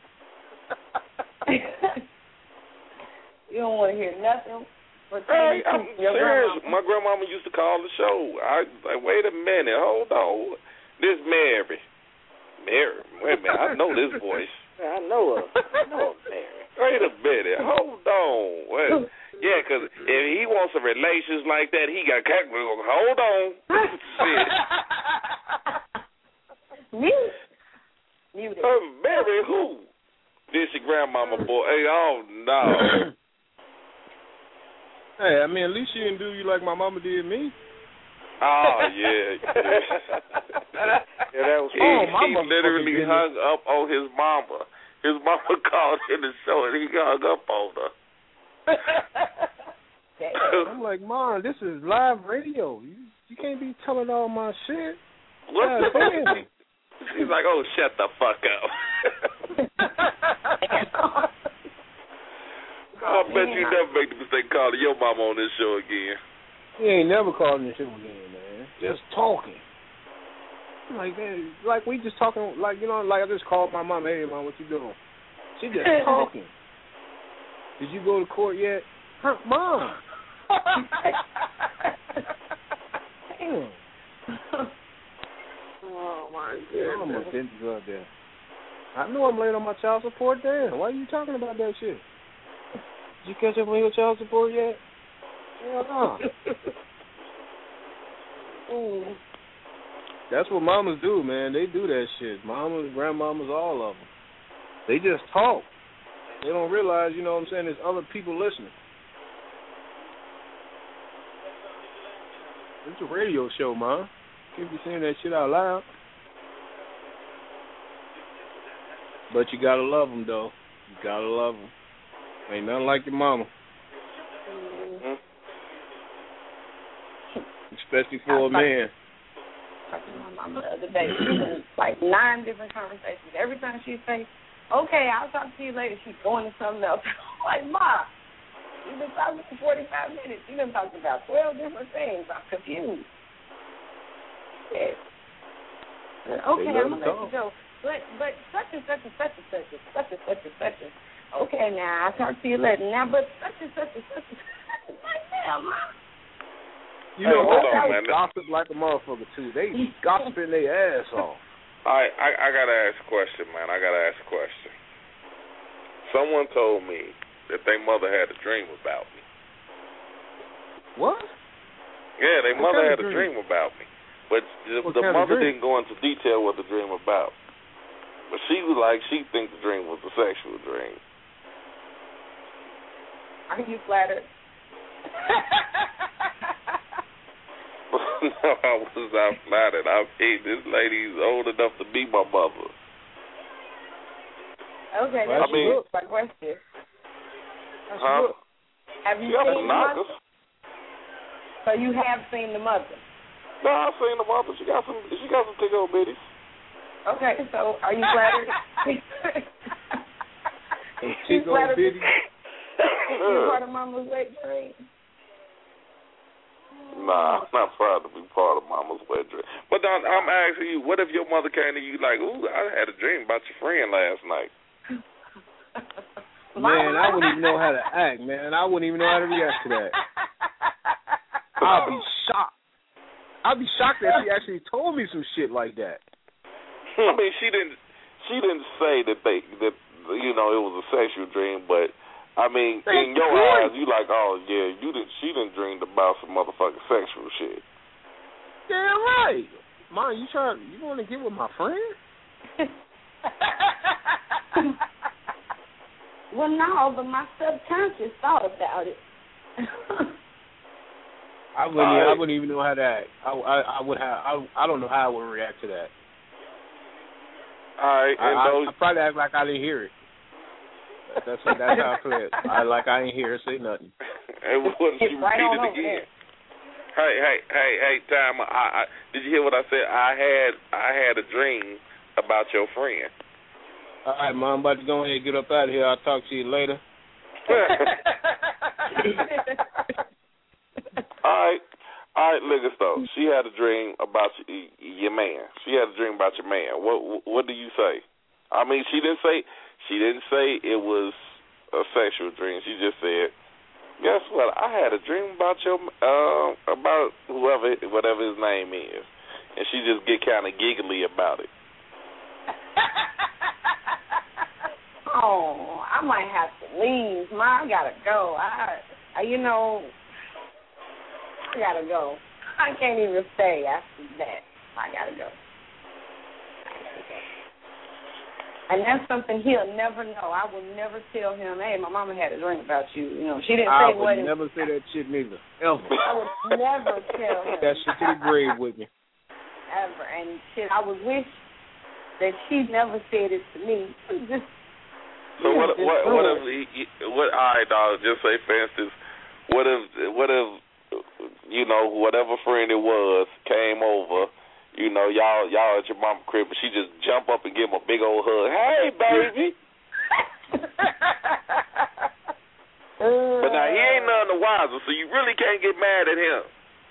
You don't want to hear nothing. Hey, I'm serious. My grandmama used to call the show. I like, wait a minute, hold on. This Mary. Mary, wait a minute, I know this voice. I know her. I know her, Mary. Wait a minute, hold on. Wait. Yeah, because if he wants some relations like that, he got hold on. Shit. Mute. Mute it. Uh, Mary who? This your grandmama boy. Hey, oh no. Hey, I mean, at least she didn't do you like my mama did me. Oh, yeah. Yeah, yeah that was He, oh, he literally hung up on his mama. His mama called in the show, and he hung up on her. I'm like, Mom, this is live radio. You, you can't be telling all my shit. What's the thing? She's like, oh, shut the fuck up. I bet you never make the mistake calling your mama on this show again. He ain't never calling this show again, man. Just talking. Like, man, like we just talking, like, you know, like I just called my mom, hey, Mom, what you doing? She just talking. Did you go to court yet? Huh, Mom. Damn. Oh, my goodness. I'm almost didn't go out there. I know I'm late on my child support. Damn, why are you talking about that shit? Did you catch up on your child support yet? Hell no. Mm. That's what mamas do, man. They do that shit. Mamas, grandmamas, all of them. They just talk. They don't realize, you know what I'm saying, there's other people listening. It's a radio show, man. You can't be saying that shit out loud. But you gotta love them, though. You gotta love them. Ain't nothing like your mama. Mm-hmm. Especially for a man. Talking to my mama the other day. She was in like nine different conversations. Every time she say, okay, I'll talk to you later, she's going to something else. I'm like, Ma, you've been talking for forty-five minutes. You've been talking about twelve different things. I'm confused. Yeah. Okay, I'm going to let you go. But but such and such and such and such and such and such and such and okay, now I'll talk to you later. Now, but such and such and such and such and like that, Ma. You know, hey, hold on, man. Gossip like a motherfucker too. They gossiping their ass off. All right, I, I gotta ask a question, man. I gotta ask a question. Someone told me that their mother had a dream about me. What? Yeah, their what mother kind had a dream? dream about me, but the, what the mother didn't go into detail what the dream about. But she was like, she thinks the dream was a sexual dream. Are you flattered? No, I was not flattered. I mean, this lady's old enough to be my mother. Okay, well, that's I mean, my question. Huh? Have you she seen the mother? Us. So you have seen the mother? No, I've seen the mother. She got some. She got some big old bitties. Okay, so are you flattered? Big old bitties. You part of Mama's wet dream? Nah, I'm not proud to be part of Mama's wet dream. But Don, I'm asking you, what if your mother came to you like, ooh, I had a dream about your friend last night? Man, I wouldn't even know how to act, man. I wouldn't even know how to react to that. I'd be shocked. I'd be shocked that she actually told me some shit like that. I mean, she didn't. She didn't say that they that you know it was a sexual dream, but I mean, That's in your good. eyes, you like, oh yeah, you didn't. She didn't dream about some motherfucking sexual shit. Damn right, Mom. You trying? You want to get with my friend? Well, no, but my subconscious thought about it. I wouldn't. Right. I wouldn't even know how to act. I, I, I would have. I, I don't know how I would react to that. All right, I, and I, those... I probably act like I didn't hear it. That's that's how I play it. I like I ain't hear her say nothing. And what if she right repeat it again? Hey, hey, hey, hey, Tom. I, I, did you hear what I said? I had I had a dream about your friend. All right, Mom. I'm about to go ahead and get up out of here. I'll talk to you later. All right. All right, Liggins, though. She had a dream about your, your man. She had a dream about your man. What What do you say? I mean, she didn't say she didn't say it was a sexual dream. She just said, "Guess what? I had a dream about your uh, about whoever whatever his name is," and she just get kind of giggly about it. Oh, I might have to leave. Ma, I gotta go. I, I you know. I gotta go. I can't even stay after that. I gotta go. And that's something he'll never know. I will never tell him, hey, my mama had a dream about you. You know, she didn't say I what would it never say that shit neither. Ever. I would never tell him. That shit to the grave with me. Ever. And shit, I would wish that she never said it to me. Just, so what, what, what if, he, what, all right, dog, just say, for instance, what if, what if, you know, whatever friend it was came over, you know, y'all y'all at your mama's crib, and she just jump up and give him a big old hug. Hey, baby. But now, he ain't none the wiser, so you really can't get mad at him.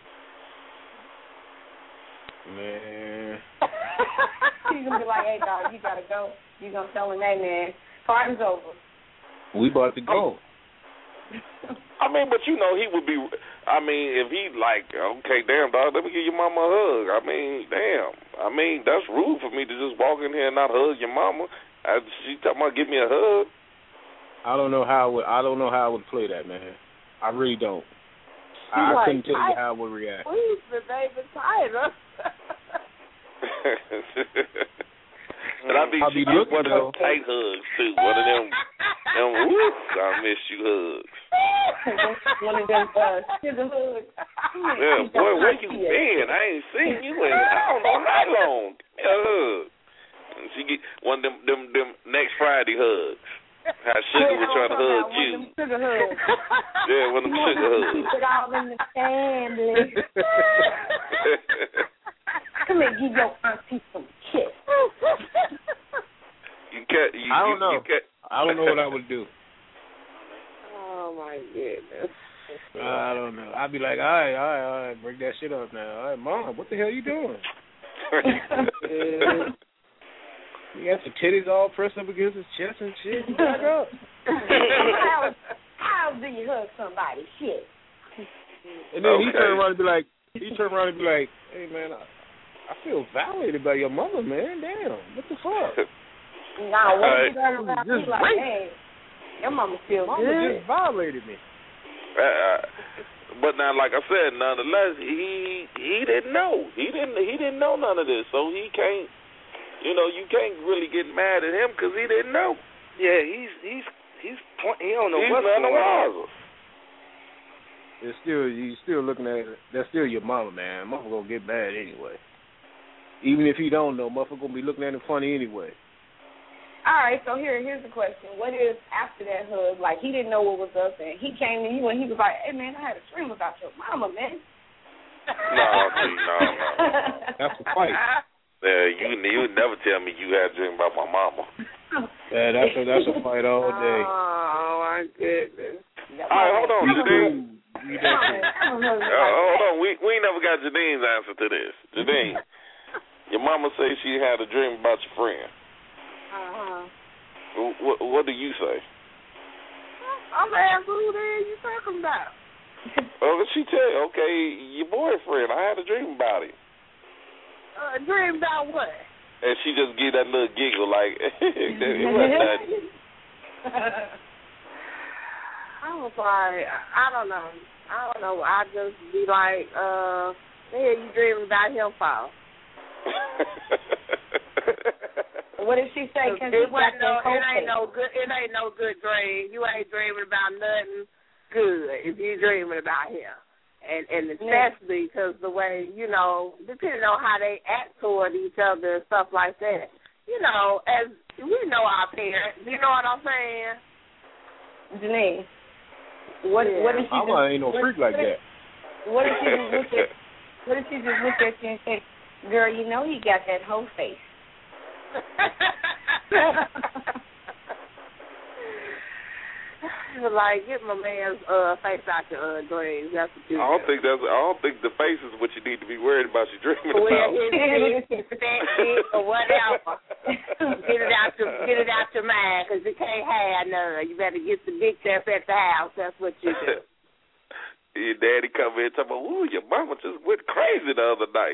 Man. He's going to be like, hey, dog, you got to go. You going to tell him, hey, man, party's over. We about to go. I mean, but you know, he would be, I mean, if he like, okay, damn, dog, let me give your mama a hug. I mean, damn. I mean, that's rude for me to just walk in here and not hug your mama. I, she talking about give me a hug. I don't know how I would, I don't know how I would play that, man. I really don't. I, like, I couldn't tell you how I would react. Please, the David Tyler. And I mean, I'll she be gives looking, one of them tight hugs, too. One of them, them whoop, I miss you hugs. One of them uh, sugar hugs. Yeah, boy, where you been? I ain't seen you in I don't know how long. Give me a hug. And she get one of them, them, them next Friday hugs. How Sugar was trying to hug you. One of them sugar hugs. Yeah, one of them sugar hugs. Keep it all in the family. Come here, give your auntie some kiss. You can't. You, I don't you, know. You can't. I don't know what I would do. Oh my goodness. I don't know. I'd be like, all right, all right, all right, break that shit up now. All right, Mom, what the hell you doing? uh, you got your titties all pressed up against his chest and shit. You back up. how, how do you hug somebody? Shit. And then okay. he turn around and be like, he turn around and be like, hey man, I, I feel violated by your mother, man. Damn, what the fuck? Nah, what right. you turn around and be like, hey, your mama feel mama good. just violated me. Uh, but now, like I said, nonetheless, he he didn't know. He didn't he didn't know none of this, so he can't. You know, you can't really get mad at him because he didn't know. Yeah, he's he's he's point, he don't know he's what's going on. It's still you still looking at it. That's still your mama, man. Motherfucker gonna get mad anyway. Even if he don't know, motherfucker gonna be looking at him funny anyway. All right, so here, here's the question. What if after that hug, like, he didn't know what was up, and he came to you and he was like, hey, man, I had a dream about your mama, man. No, see, no, no. That's a fight. Yeah, you you would never tell me you had a dream about my mama. Yeah, that's a, that's a fight all day. Oh, my goodness. All right, hold on, Jadine. Uh, uh, hold on, we we ain't never got Jadine's answer to this. Jadine, your mama say she had a dream about your friend. Uh-huh. What, what do you say? I'm asking who the hell you talking about. Oh, she tell you, okay, your boyfriend, I had a dream about him. Uh, dream about what? And she just give that little giggle like, it wasn't nothing. I was like, I don't know. I don't know. I just be like, uh, the hell you dreaming about him for? What did she say? Cause it, wasn't no, it ain't no good. It ain't no good dream. You ain't dreaming about nothing good if you dreaming about him. And and especially because the way, you know, depending on how they act toward each other and stuff like that. You know, as we know our parents. You know what I'm saying? Janine, what yeah. what did she? I ain't no freak like that. What did she just look at? What did she just look at you and say, "Girl, you know he got that whole face." Like, get my man's uh, face out your uh, dreams. That's what you I don't do. think that's. I don't think the face is what you need to be worried about. You dreaming well, about. Well, his fat dick or whatever. Get it out your get it out your mind because you can't have none. You better get the dick that's at the house. That's what you do. Your daddy come in and talk about, ooh, your mama just went crazy the other night.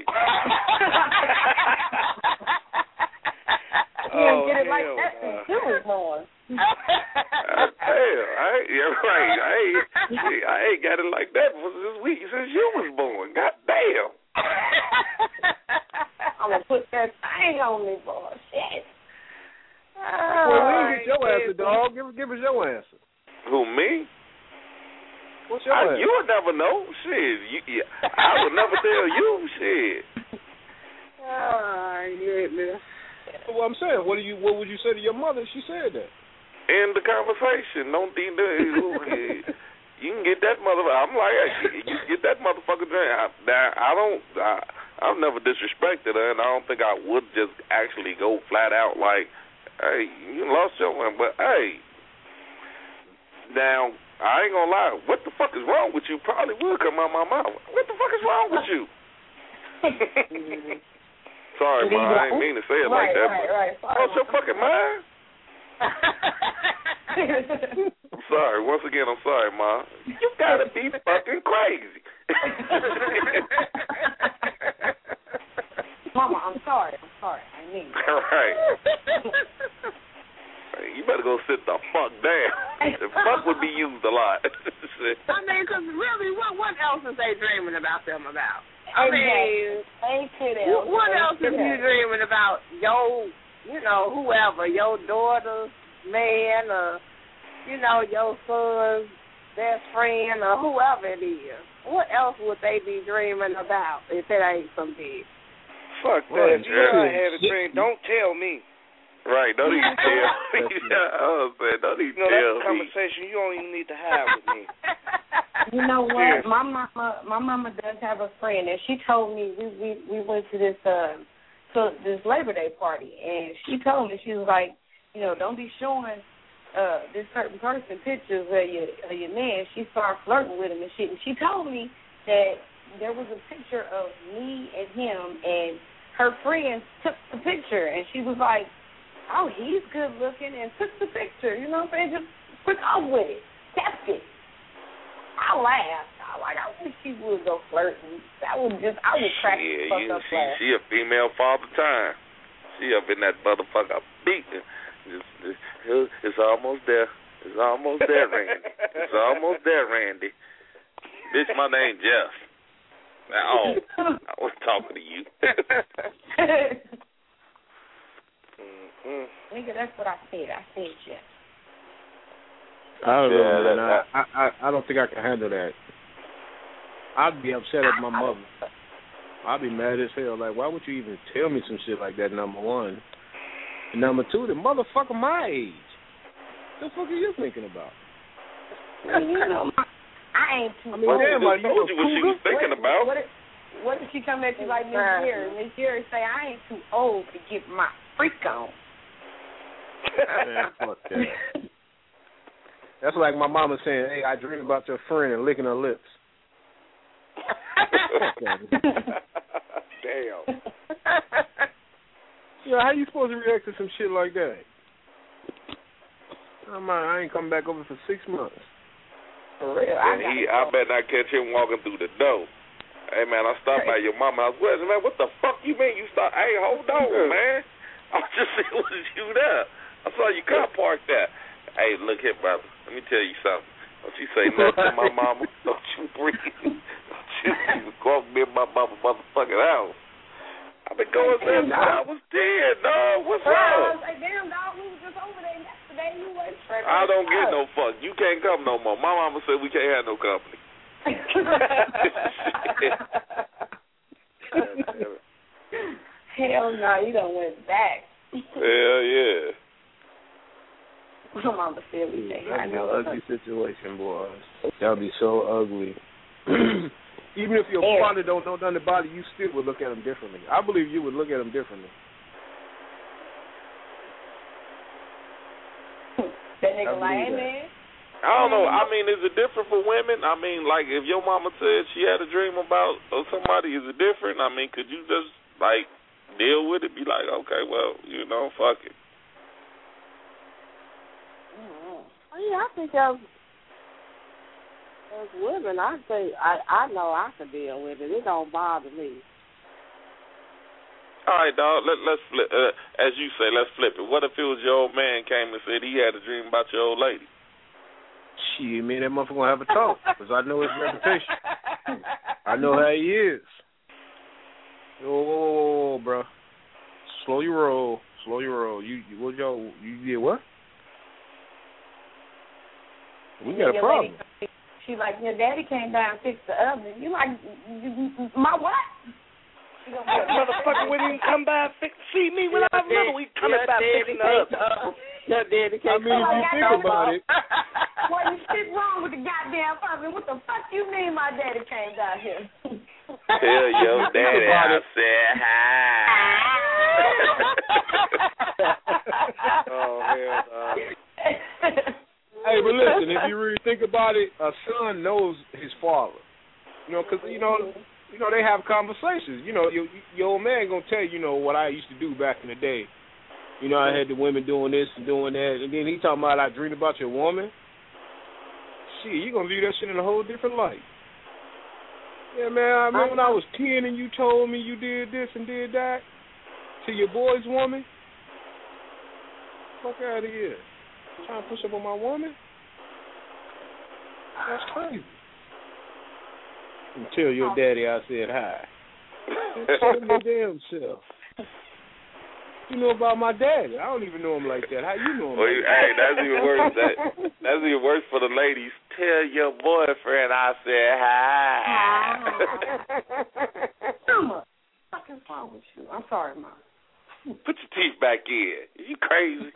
You don't get it like that since you was born. uh, damn, I ain't, yeah, right. I ain't, I ain't got it like that for this week since you was born. God damn. I'm gonna put that thing on me, boy. Shit. Well, we didn't get your answer, dog. Give, give us your answer. Who, me? What's your I, answer? you would never know. Shit. You, yeah, I would never tell you. Shit. Oh, goodness. Well, I'm saying, what do you? What would you say to your mother if she said that? End the conversation. Don't think that you can get that motherfucker. I'm like, hey, you can get that motherfucker drink. I, I don't. I, I've never disrespected her, and I don't think I would just actually go flat out like, hey, you lost your one. But hey, now I ain't gonna lie. What the fuck is wrong with you? Probably would come out my mouth. What the fuck is wrong with you? Sorry, Ma. I ain't mean to say it right, like that. Right, but right. what's your fucking mind? I'm sorry. Once again, I'm sorry, Ma. You gotta be fucking crazy. Mama, I'm sorry. I'm sorry. I mean. Right. You better go sit the fuck down. The fuck would be used a lot. I mean, because really, what what else is they dreaming about them about? I mean, what, what else is you dreaming about? Your, you know, whoever, your daughter, man, or, you know, your son's best friend, or whoever it is. What else would they be dreaming about if it ain't some big? Fuck that. If you ever had a dream, don't tell me. Right, don't even tell me. I was saying, don't even no, tell that's a me. conversation you don't even need to have with me. You know what? Yeah. My mama, my mama does have a friend, and she told me we we, we went to this uh to this Labor Day party, and she told me, she was like, you know, don't be showing uh this certain person pictures of your of your man. She started flirting with him and shit. And she told me that there was a picture of me and him, and her friend took the picture, and she was like, oh, he's good looking, and took the picture. You know what I'm saying? Just put off with it, kept it. I laughed. I like, I wish she would go flirting. That would just, I would crack yeah, the fuck you, up she, laugh. she a female father time. She up in that motherfucker beating. Just, just, it's almost there. It's almost there, Randy. It's almost there, Randy. Bitch, my name Jeff. Oh, I was talking to you. mm-hmm. Nigga, that's what I said. I said Jeff. I don't yeah, know, man. that, I, I I don't think I can handle that. I'd be upset at my mother. I'd be mad as hell. Like, why would you even tell me some shit like that, number one? And number two, the motherfucker my age. What the fuck are you thinking about? Well, you know, my, I ain't too I mean, damn, I like, you told you what she was thinking what, about. What, what if she come at you like Miss Jerry? Miss Jerry say, I ain't too old to get my freak on. Man, fuck that. That's like my mama saying, hey, I dream about your friend and licking her lips. Damn. You know, how you supposed to react to some shit like that? I'm, I ain't coming back over for six months. For real? I, he, I bet not catch him walking through the door. Hey, man, I stopped by your mama's house. Well, man, what the fuck you mean you stop? Hey, hold on, man. I was just saying, was you there? I saw your car parked there. Hey, look here, brother. Let me tell you something. Don't you say nothing to my mama. Don't you breathe. Don't you even go up me in my mama motherfucking house. I've been going since I was dead, dog. What's well, up? I was like, damn, dog, we were just over there yesterday. You wasn't straight. I don't get no fuck. You can't come no more. My mama said we can't have no company. Hell no, you done went back. Hell yeah. My mama said we say That'd be an ugly situation, boys. That'd be so ugly. Even if your yeah. partner don't know nothing about it, you still would look at him differently. I believe you would look at him differently. That nigga like, hey, man. I don't know. I mean, is it different for women? I mean, like, if your mama said she had a dream about somebody, is it different? I mean, could you just, like, deal with it? Be like, okay, well, you know, fuck it. Mm-hmm. Yeah, I think as, as women, I think, I, I know I can deal with it. It don't bother me. All right, dog, let, let's flip. Uh, as you say, let's flip it. What if it was your old man came and said he had a dream about your old lady? Shit, me and that motherfucker gonna have a talk, because I know his reputation. I know how he is. Oh, bro. Slow your roll. Slow your roll. You, you what y'all, you did what? We got a problem. Lady, she's like, your daddy came down and fixed the oven. You like, my what? That motherfucker wouldn't even come by and fix, see me when I was little. He coming by fixing the oven. Your daddy I can't mean, if you think about it. Well, you shit wrong with the goddamn oven. What the fuck you mean my daddy came down here? Tell your daddy I said hi. Oh, hell no. Hey, but listen, if you really think about it, a son knows his father. You know, because, you know, you know, they have conversations. You know, your, your old man going to tell you, you know, what I used to do back in the day. You know, I had the women doing this and doing that. And then he talking about I dreamed about your woman. Shit, you going to view that shit in a whole different light. Yeah, man, I remember when I was ten and you told me you did this and did that to your boy's woman. Fuck out of here. Trying to push up on my woman? That's crazy. And tell your daddy I said hi. Tell your damn self. You know about my daddy. I don't even know him like that. How you know him? Well, like hey, that? that's even worse. That, that's even worse for the ladies. Tell your boyfriend I said hi. Mama, what fucking wrong with you? I'm sorry, Mom. Put your teeth back in. You crazy?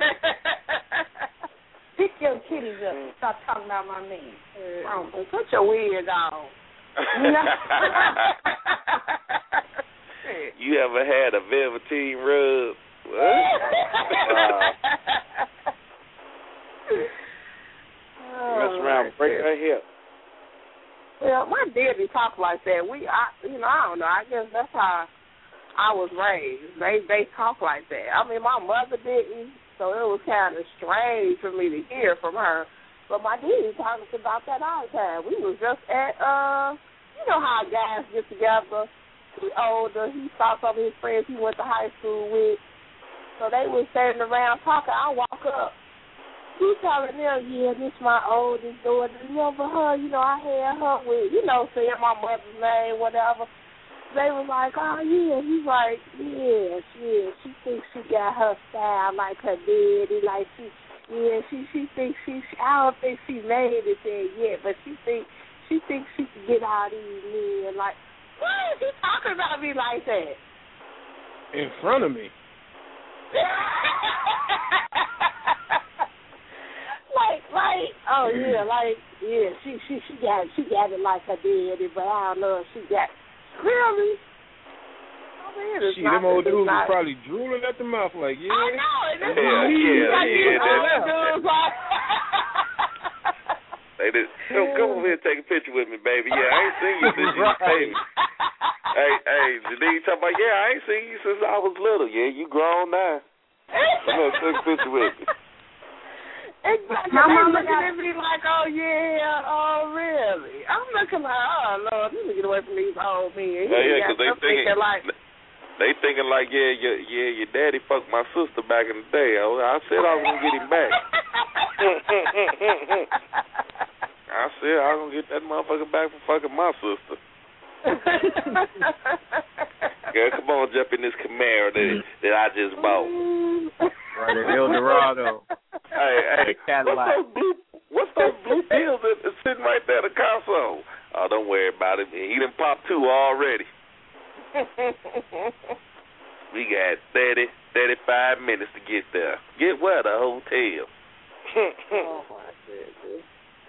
Pick your kitties up and stop talking about my man. Uh, put your wig on. You ever had a velveteen rub? What? Wow. Mess around and break her hip. Well, my daddy talk like that. We, I, you know, I don't know. I guess that's how I was raised. They, they talk like that. I mean, my mother didn't, so it was kind of strange for me to hear from her. But my daddy talks about that all the time. We was just at, uh, you know how guys get together. He older. He saw some of his friends he went to high school with. So they was standing around talking. I walk up. He telling them, yeah, this my oldest daughter. Remember her? You know, I had her with, you know, saying my mother's name, whatever. They was like, oh, yeah. He's like, yeah, yeah. She thinks she got her style like her daddy. Like, she, yeah, she she thinks she, I don't think she made it there yet, but she thinks she thinks she can get all these men. Like, why is he talking about me like that? In front of me. like, like, oh yeah, like, yeah, she, she, she got, she got it like her daddy, but I don't know if she got. Really? I mean, Shit, them old dudes was probably drooling at the mouth like, yeah. I know. Yeah, yeah, like yeah. Old dudes like. They did. So come over here and take a picture with me, baby. Yeah, I ain't seen you since you was baby. Hey, hey, Janine talking about, yeah, I ain't seen you since I was little. Yeah, you grown now. Come on, take a picture with me. Exactly. My mom looking at me like, oh, yeah, oh, really? I'm looking like, oh, Lord, let me get away from these old men. Yeah, yeah, because they thinking, like, they thinking like, yeah, your, yeah, your daddy fucked my sister back in the day. I, I said I was gonna get him back. I said I was gonna get that motherfucker back for fucking my sister. Girl, come on, jump in this Camaro that that I just bought. Right in El Dorado. Hey, hey, what's those blue, what's those blue pills that are sitting right there at the console? Oh, don't worry about it. He done popped two already. We got thirty, thirty-five minutes to get there. Get where? The hotel. Oh, my goodness.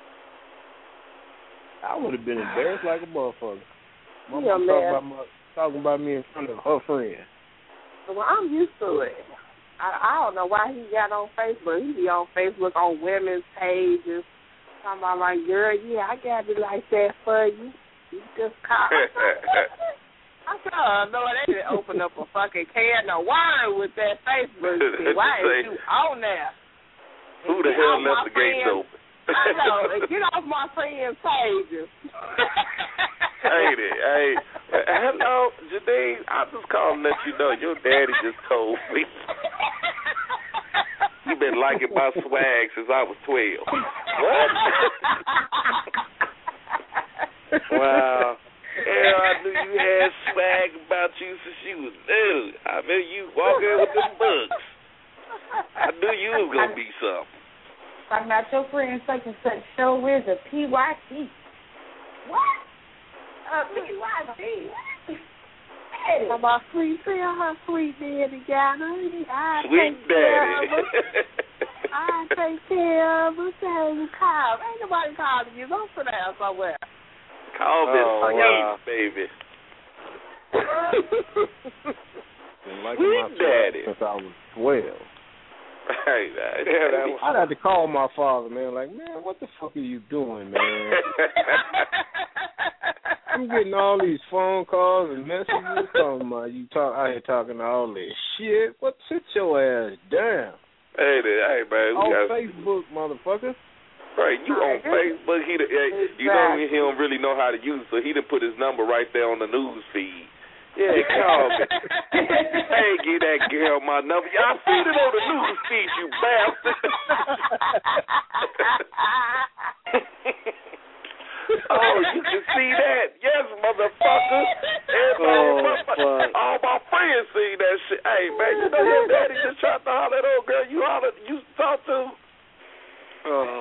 I would have been embarrassed like a motherfucker. Mama Yeah, talking, man. about my, talking about me in front of her friend. Well, I'm used to it. I, I don't know why he got on Facebook. He be on Facebook on women's pages. Talking about like, girl, yeah, I got it like that for you. You just call. I said, oh, no, they didn't open up a fucking can of wine with that Facebook shit. Why is you on there? Who the hell left the gates open? I know. Get off my friend's pages. Hey there, hey, hello, Janine. I just calling to let you know your daddy just told me. You been liking my swag since I was twelve. What? Wow. Hell, I knew you had swag about you since you was little. I knew you walking with them books. I knew you was gonna be something. Talking about your friend such and such show is a P Y T. What? A P Y T? What? Talking about sweet, tell her sweet daddy got her. I Sweet take care daddy. of her. I take care of her. Say you call. Ain't nobody calling you. Go sit down somewhere. Call this Oh, sweet wow. baby. Been liking Sweet my daddy. since I was twelve. Hey, that, yeah, that was... I'd have to call my father, man, like, man, what the fuck are you doing, man? I'm getting all these phone calls and messages talking about you talk out here talking all this shit. What, sit your ass down. Hey, there, hey, man. We On got... Facebook, motherfucker. Right, you on Facebook. He, hey, you know he don't really know how to use it, so he done put his number right there on the news feed. Yeah, call me. Hey, give that girl my number. Y'all seen it on the news feed, you bastard. Oh, you can see that. Yes, motherfucker. Everybody, oh, all my friends see that shit. Hey, man, you know your daddy just tried to holler at old girl you holler, used to talk to. Oh.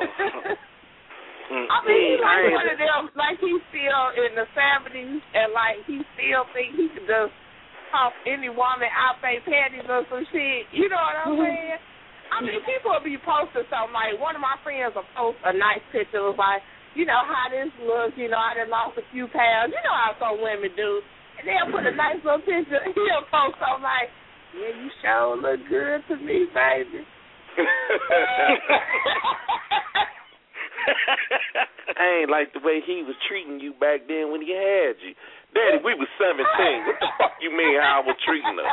I mean, he's like one of them, like he's still in the seventies, and like he still think he can just talk any woman out their panties or some shit. You know what I'm saying? I mean, people will be posting something like, one of my friends will post a nice picture of like, you know, how this looks, you know, I done lost a few pounds. You know how some women do. And they'll put a nice little picture. He'll post something like, yeah, you sure look good to me, baby. I ain't like the way he was treating you back then when he had you. Daddy, we was seventeen. What the fuck you mean how I was treating her?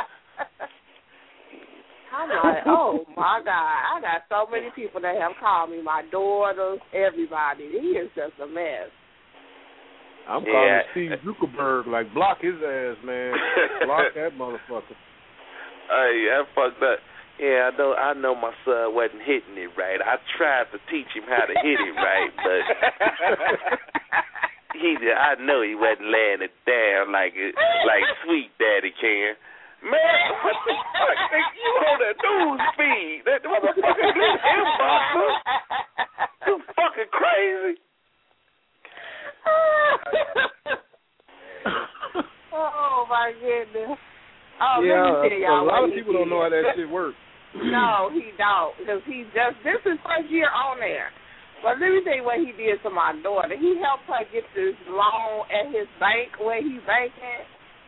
I'm like, oh, my God. I got so many people that have called me, my daughters, everybody. He is just a mess. I'm Yeah. calling Steve Zuckerberg, like, block his ass, man. Block that motherfucker. Hey, that fucked up. Yeah, I know I know my son wasn't hitting it right. I tried to teach him how to hit it right, but he I know he wasn't laying it down like it, like Sweet Daddy can. Man, what the fuck? You on the news feed. That motherfucker this inboxer. You fucking crazy. Oh, my goodness. Oh, yeah, let me tell y'all a lot what of people he don't know how did. that shit works. No, he don't, because he just, this is first year on there. But let me tell you what he did to my daughter. He helped her get this loan at his bank where he banking,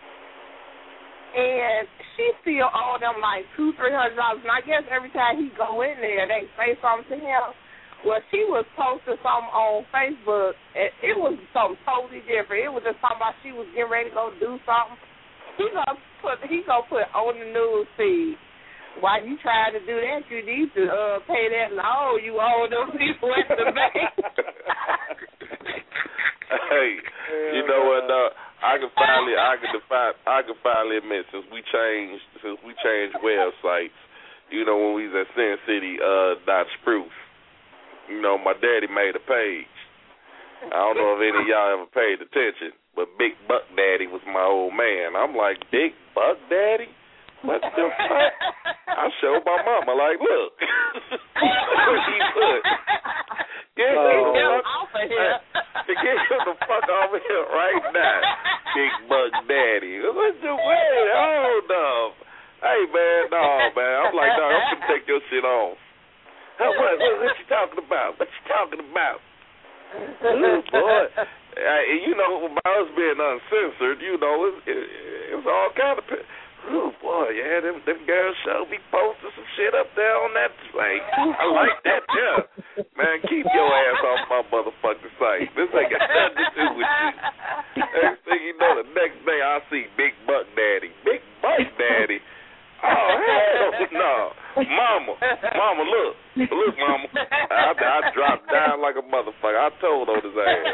and she still owed them like two, three hundred dollars. And I guess every time he go in there, they say something to him. Well, she was posting something on Facebook, and it was something totally different. It was just talking about she was getting ready to go do something. He gonna put he gonna put on the news feed. While you trying to do that, you need to uh, pay that loan you owe them people at the bank. Hey, you know what? Uh, I can finally, I can define, I can finally admit since we changed, since we changed websites, you know, when we was at Sin City, uh, dot Spruce, you know, my daddy made a page. I don't know if any of y'all ever paid attention, but Big Buck Daddy was my old man. I'm like, Big Buck Daddy? What the fuck? I showed my mama, like, look. What he put. Get oh. him the fuck off of here. Get him the fuck off of here right now. Big Buck Daddy. What's the way? Hold up. Hey, man, no, man. I'm like, no, I'm going to take your shit off. What, what, what you talking about? What you talking about? Ooh, boy. Uh, you know, by us being uncensored, you know, it, it, it was all kind of... Oh, boy, yeah, them, them girls show be posting some shit up there on that site. I like that, yeah. Man, keep your ass off my motherfucking site. This ain't got nothing to do with you. Next thing you know, the next day I see Big Buck Daddy. Big Buck Daddy? Oh, hell no. Mama, mama, look. Look, mama. I, I dropped down like a motherfucker. I told on his ass.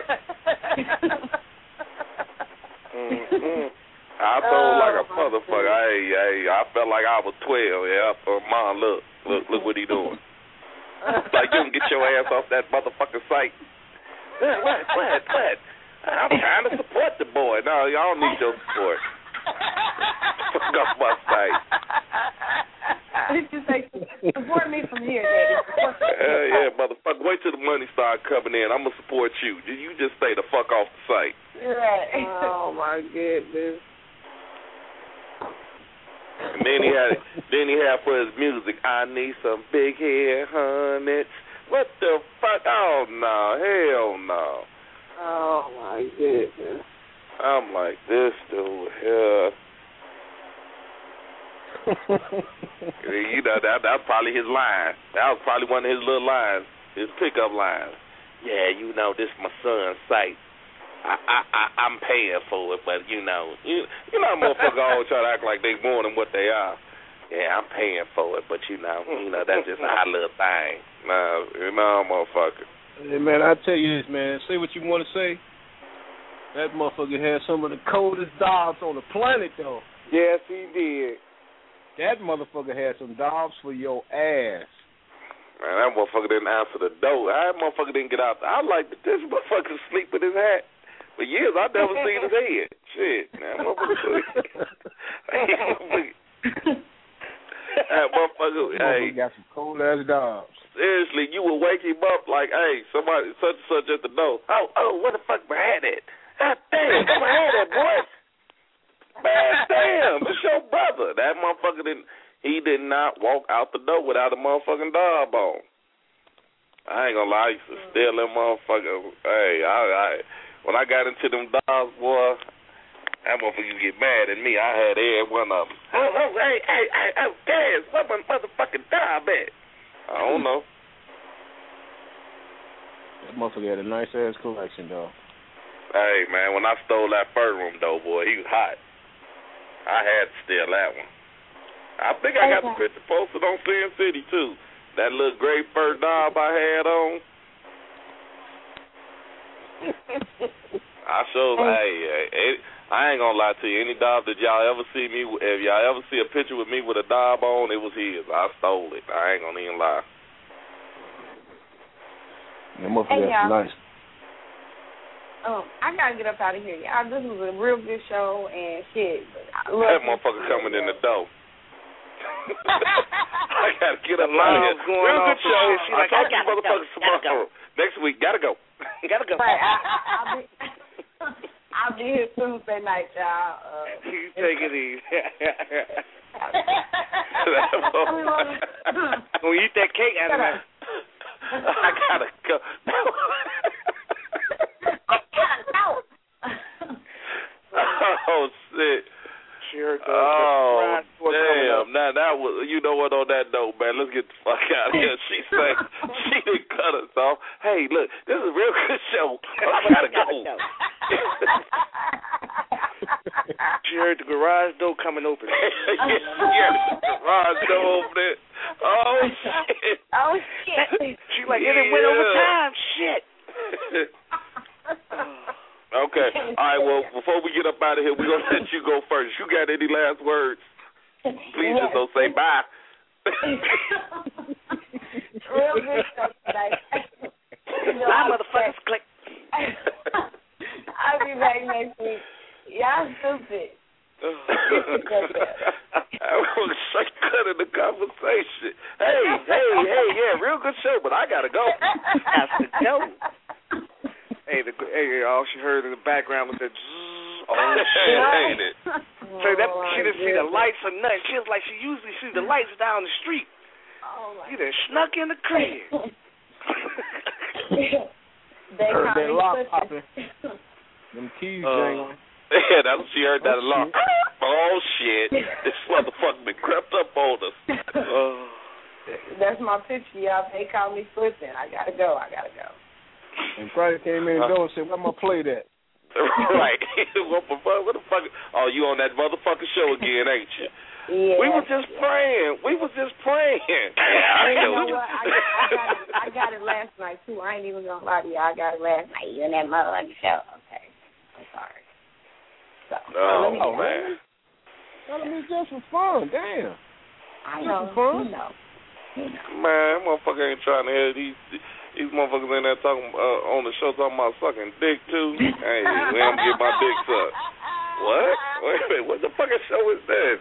Mm-hmm. I told oh, like a motherfucker. Hey, hey, I felt like I was twelve. Yeah, uh, Mom, look, look, look what he doing. Like, you can get your ass off that motherfucking site. What, what, what, what? I'm trying to support the boy. No, y'all don't need your support. Fuck off my site. Just like, support me from here, Daddy. Hell yeah, motherfucker. Wait till the money start coming in. I'm gonna support you. You just stay the fuck off the site. Right. Oh my goodness. And then he had, then he had for his music, I need some big hair, hunnets. What the fuck? Oh no, hell no. Oh my goodness. I'm like, this dude here. You know, that that's probably his line. That was probably one of his little lines, his pickup lines. Yeah, you know, this my son's site. I, I, I, I'm paying for it, but, you know, you, you know, motherfuckers always try to act like they more than what they are. Yeah, I'm paying for it, but, you know, you know, that's just a hot little thing. Nah, you know, motherfucker. Hey, man, I tell you this, man. Say what you want to say. That motherfucker had some of the coldest dogs on the planet, though. Yes, he did. That motherfucker had some dogs for your ass. Man, that motherfucker didn't answer the door. That motherfucker didn't get out. I like that this motherfucker sleep with his hat. For years, I never seen his head. Shit, man, motherfucker sleep. That motherfucker, hey. Got some cold-ass dogs. Seriously, you would wake him up like, hey, somebody, such and such at the door. Oh, oh, where the fuck my hat at? God damn, where my hat at, boy? Man, damn, it's your brother. That motherfucker didn't, he did not walk out the door without a motherfucking dog bone. I ain't gonna lie, I used to steal them motherfucker. Hey, I, I, when I got into them dogs, boy, that motherfucker used to get mad at me. I had every one of them. Oh, oh, hey, hey, hey, oh, Daz, where my motherfucking dog at? I don't know. That motherfucker had a nice-ass collection, though. Hey, man, when I stole that fur room, though, boy, he was hot. I had to steal that one. I think I got the picture posted on Sin City, too. That little gray fur dog I had on. I showed, hey, hey, I ain't gonna lie to you. Any dog that y'all ever see me, if y'all ever see a picture with me with a dog on, it was his. I stole it. I ain't gonna even lie. That motherfucker hey, nice. Oh, I gotta get up out of here, y'all. This was a real good show and shit. I love that motherfucker coming in the door. I gotta get up out of here. Real good show. I'll talk to you motherfuckers tomorrow. Next week, gotta go. Gotta go. Right, I, I'll be, I'll be here Tuesday night, y'all. Uh, you take it easy. When you eat that cake out of my... I gotta go. Oh shit! Sure does. Oh damn! Now that was, you know what? On that note, man, let's get the fuck out of here. She said she didn't cut us off. Hey, look, this is a real good show. I gotta go. She heard the garage door coming open. Yeah, she heard the garage door over there. Oh shit! Oh shit! She like, yeah. It went over time. Shit. Okay. Okay. All right, well, before we get up out of here, we're going to let you go first. You got any last words? Please yes. just don't say bye. Real good stuff tonight. You know, bye, motherfuckers. Click. I'll be back next week. Y'all stupid. I was straight cutting the conversation. Hey, hey, hey, yeah, real good show, but I gotta go. That's the joke. Hey, the, hey, all she heard in the background was that. Oh shit! Ain't it? So that she didn't see the lights or nothing. She was like she usually sees the lights down the street. Oh my! You done snuck in the crib. They heard that lock popping. Them keys uh, jangling. Yeah, that's what she heard. That oh, alarm. Oh shit! This motherfucker been crept up on us. Uh, That's my picture, y'all. They call me flipping. I gotta go. I gotta go. And Friday came in the door and said, "Where my plate at?" Right. What the fuck? What the fuck? Oh, you on that motherfucking show again, ain't you? Yeah. We was just praying. We was just praying. Yeah, you know what? I, I, got it, I got it last night too. I ain't even gonna lie to you. I got it last night. You and that motherfucking show. Okay. I'm sorry. So, oh, oh man. Tell me just for fun. Damn. I know. Just for fun. You know. You know. Man, motherfucker ain't trying to hear these these motherfuckers in there talking uh, on the show talking about sucking dick too. Hey, we don't get my dick sucked. What? Wait a minute. What the fucking show is this?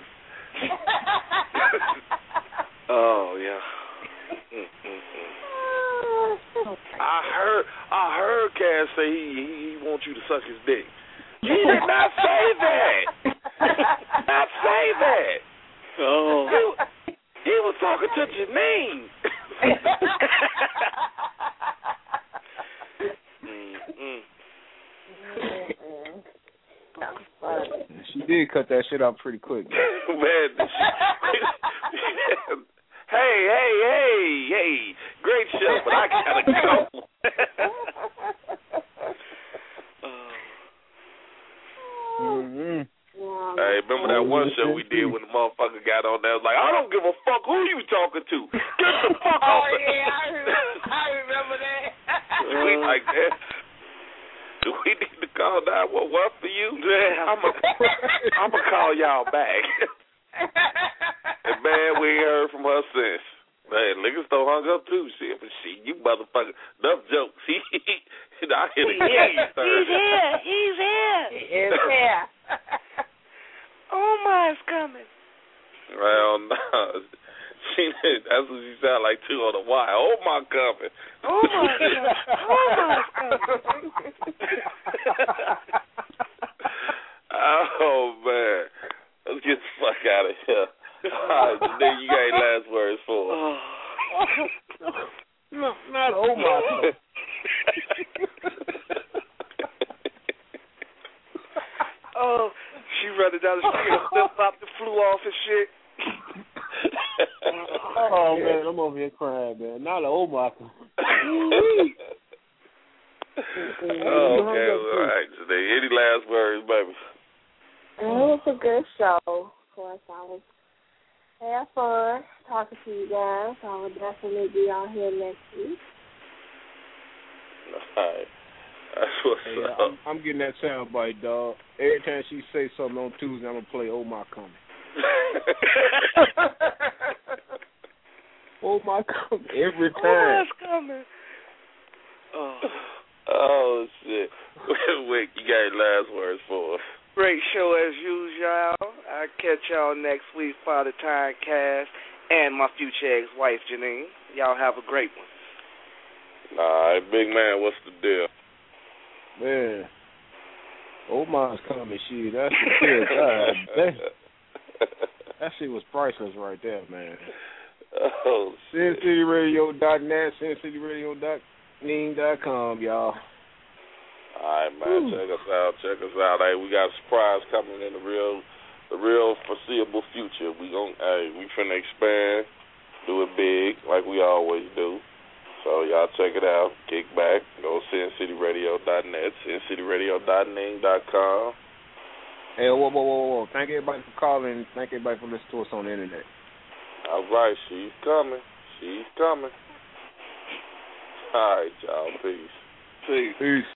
Oh yeah. Mm, mm, mm. I heard. I heard Cass say he, he he wants you to suck his dick. He did not say that. Not say that. Oh. He, he was talking to Janine. mm-hmm. She did cut that shit out pretty quick. Man, she, hey, hey, hey, hey, great show, but I gotta go. Mm-hmm. Hey, remember that one show we did when the motherfucker got on there? Like, I don't give a fuck who you talking to. Get the fuck oh, off. Oh yeah, I remember, I remember that. Do we like that? Do we need to call nine one one for you? I'm a, I'm gonna call y'all back. And man, we ain't heard from her since. Man, niggas still hung up too. Shit, but shit, you motherfucker, enough jokes. He, I hit a He's here. He's here. He's here. Oh my, it's coming. Well, no. She, that's what she sound like too on the wire. Oh my coming. Oh my God. Oh my coming. Oh man. Let's get the fuck out of here. All right, then you got any last words for us? Oh. No, not oh my God. Oh, she running down the street and flip flop the flew off and shit. Oh man, I'm over here crying, man. Not an old Michael. Oh, okay, all right. So any last words, baby? It was a good show. Of course, I was had fun talking to you guys. I will definitely be on here next week. All right. That's what's hey, up. I'm, I'm getting that sound bite, dog. Every time she say something on Tuesday, I'm gonna play "Oh My Coming." Oh my coming every time. Oh, it's coming. Oh, oh shit. Wait, you got any last words for us? Great show as usual. I'll catch y'all next week, Father Time Cast, and my future ex-wife, Janine. Y'all have a great one. All right, big man, what's the deal? Man, Omar's coming, shit. That's the shit. God, that, that shit was priceless right there, man. Oh, Sin City Radio dot net, Sin City Radio dot ning dot com, y'all. All right, man. Ooh. Check us out. Check us out. Hey, we got a surprise coming in the real, the real foreseeable future. We gon' hey, we finna expand, do it big like we always do. So y'all check it out. Kick back. Go Sin City Radio dot net, Sin City Radio dot ning dot com. Hey, whoa, whoa, whoa, whoa! Thank everybody for calling. Thank everybody for listening to us on the internet. All right, she's coming. She's coming. All right, y'all. Peace. Peace. Peace.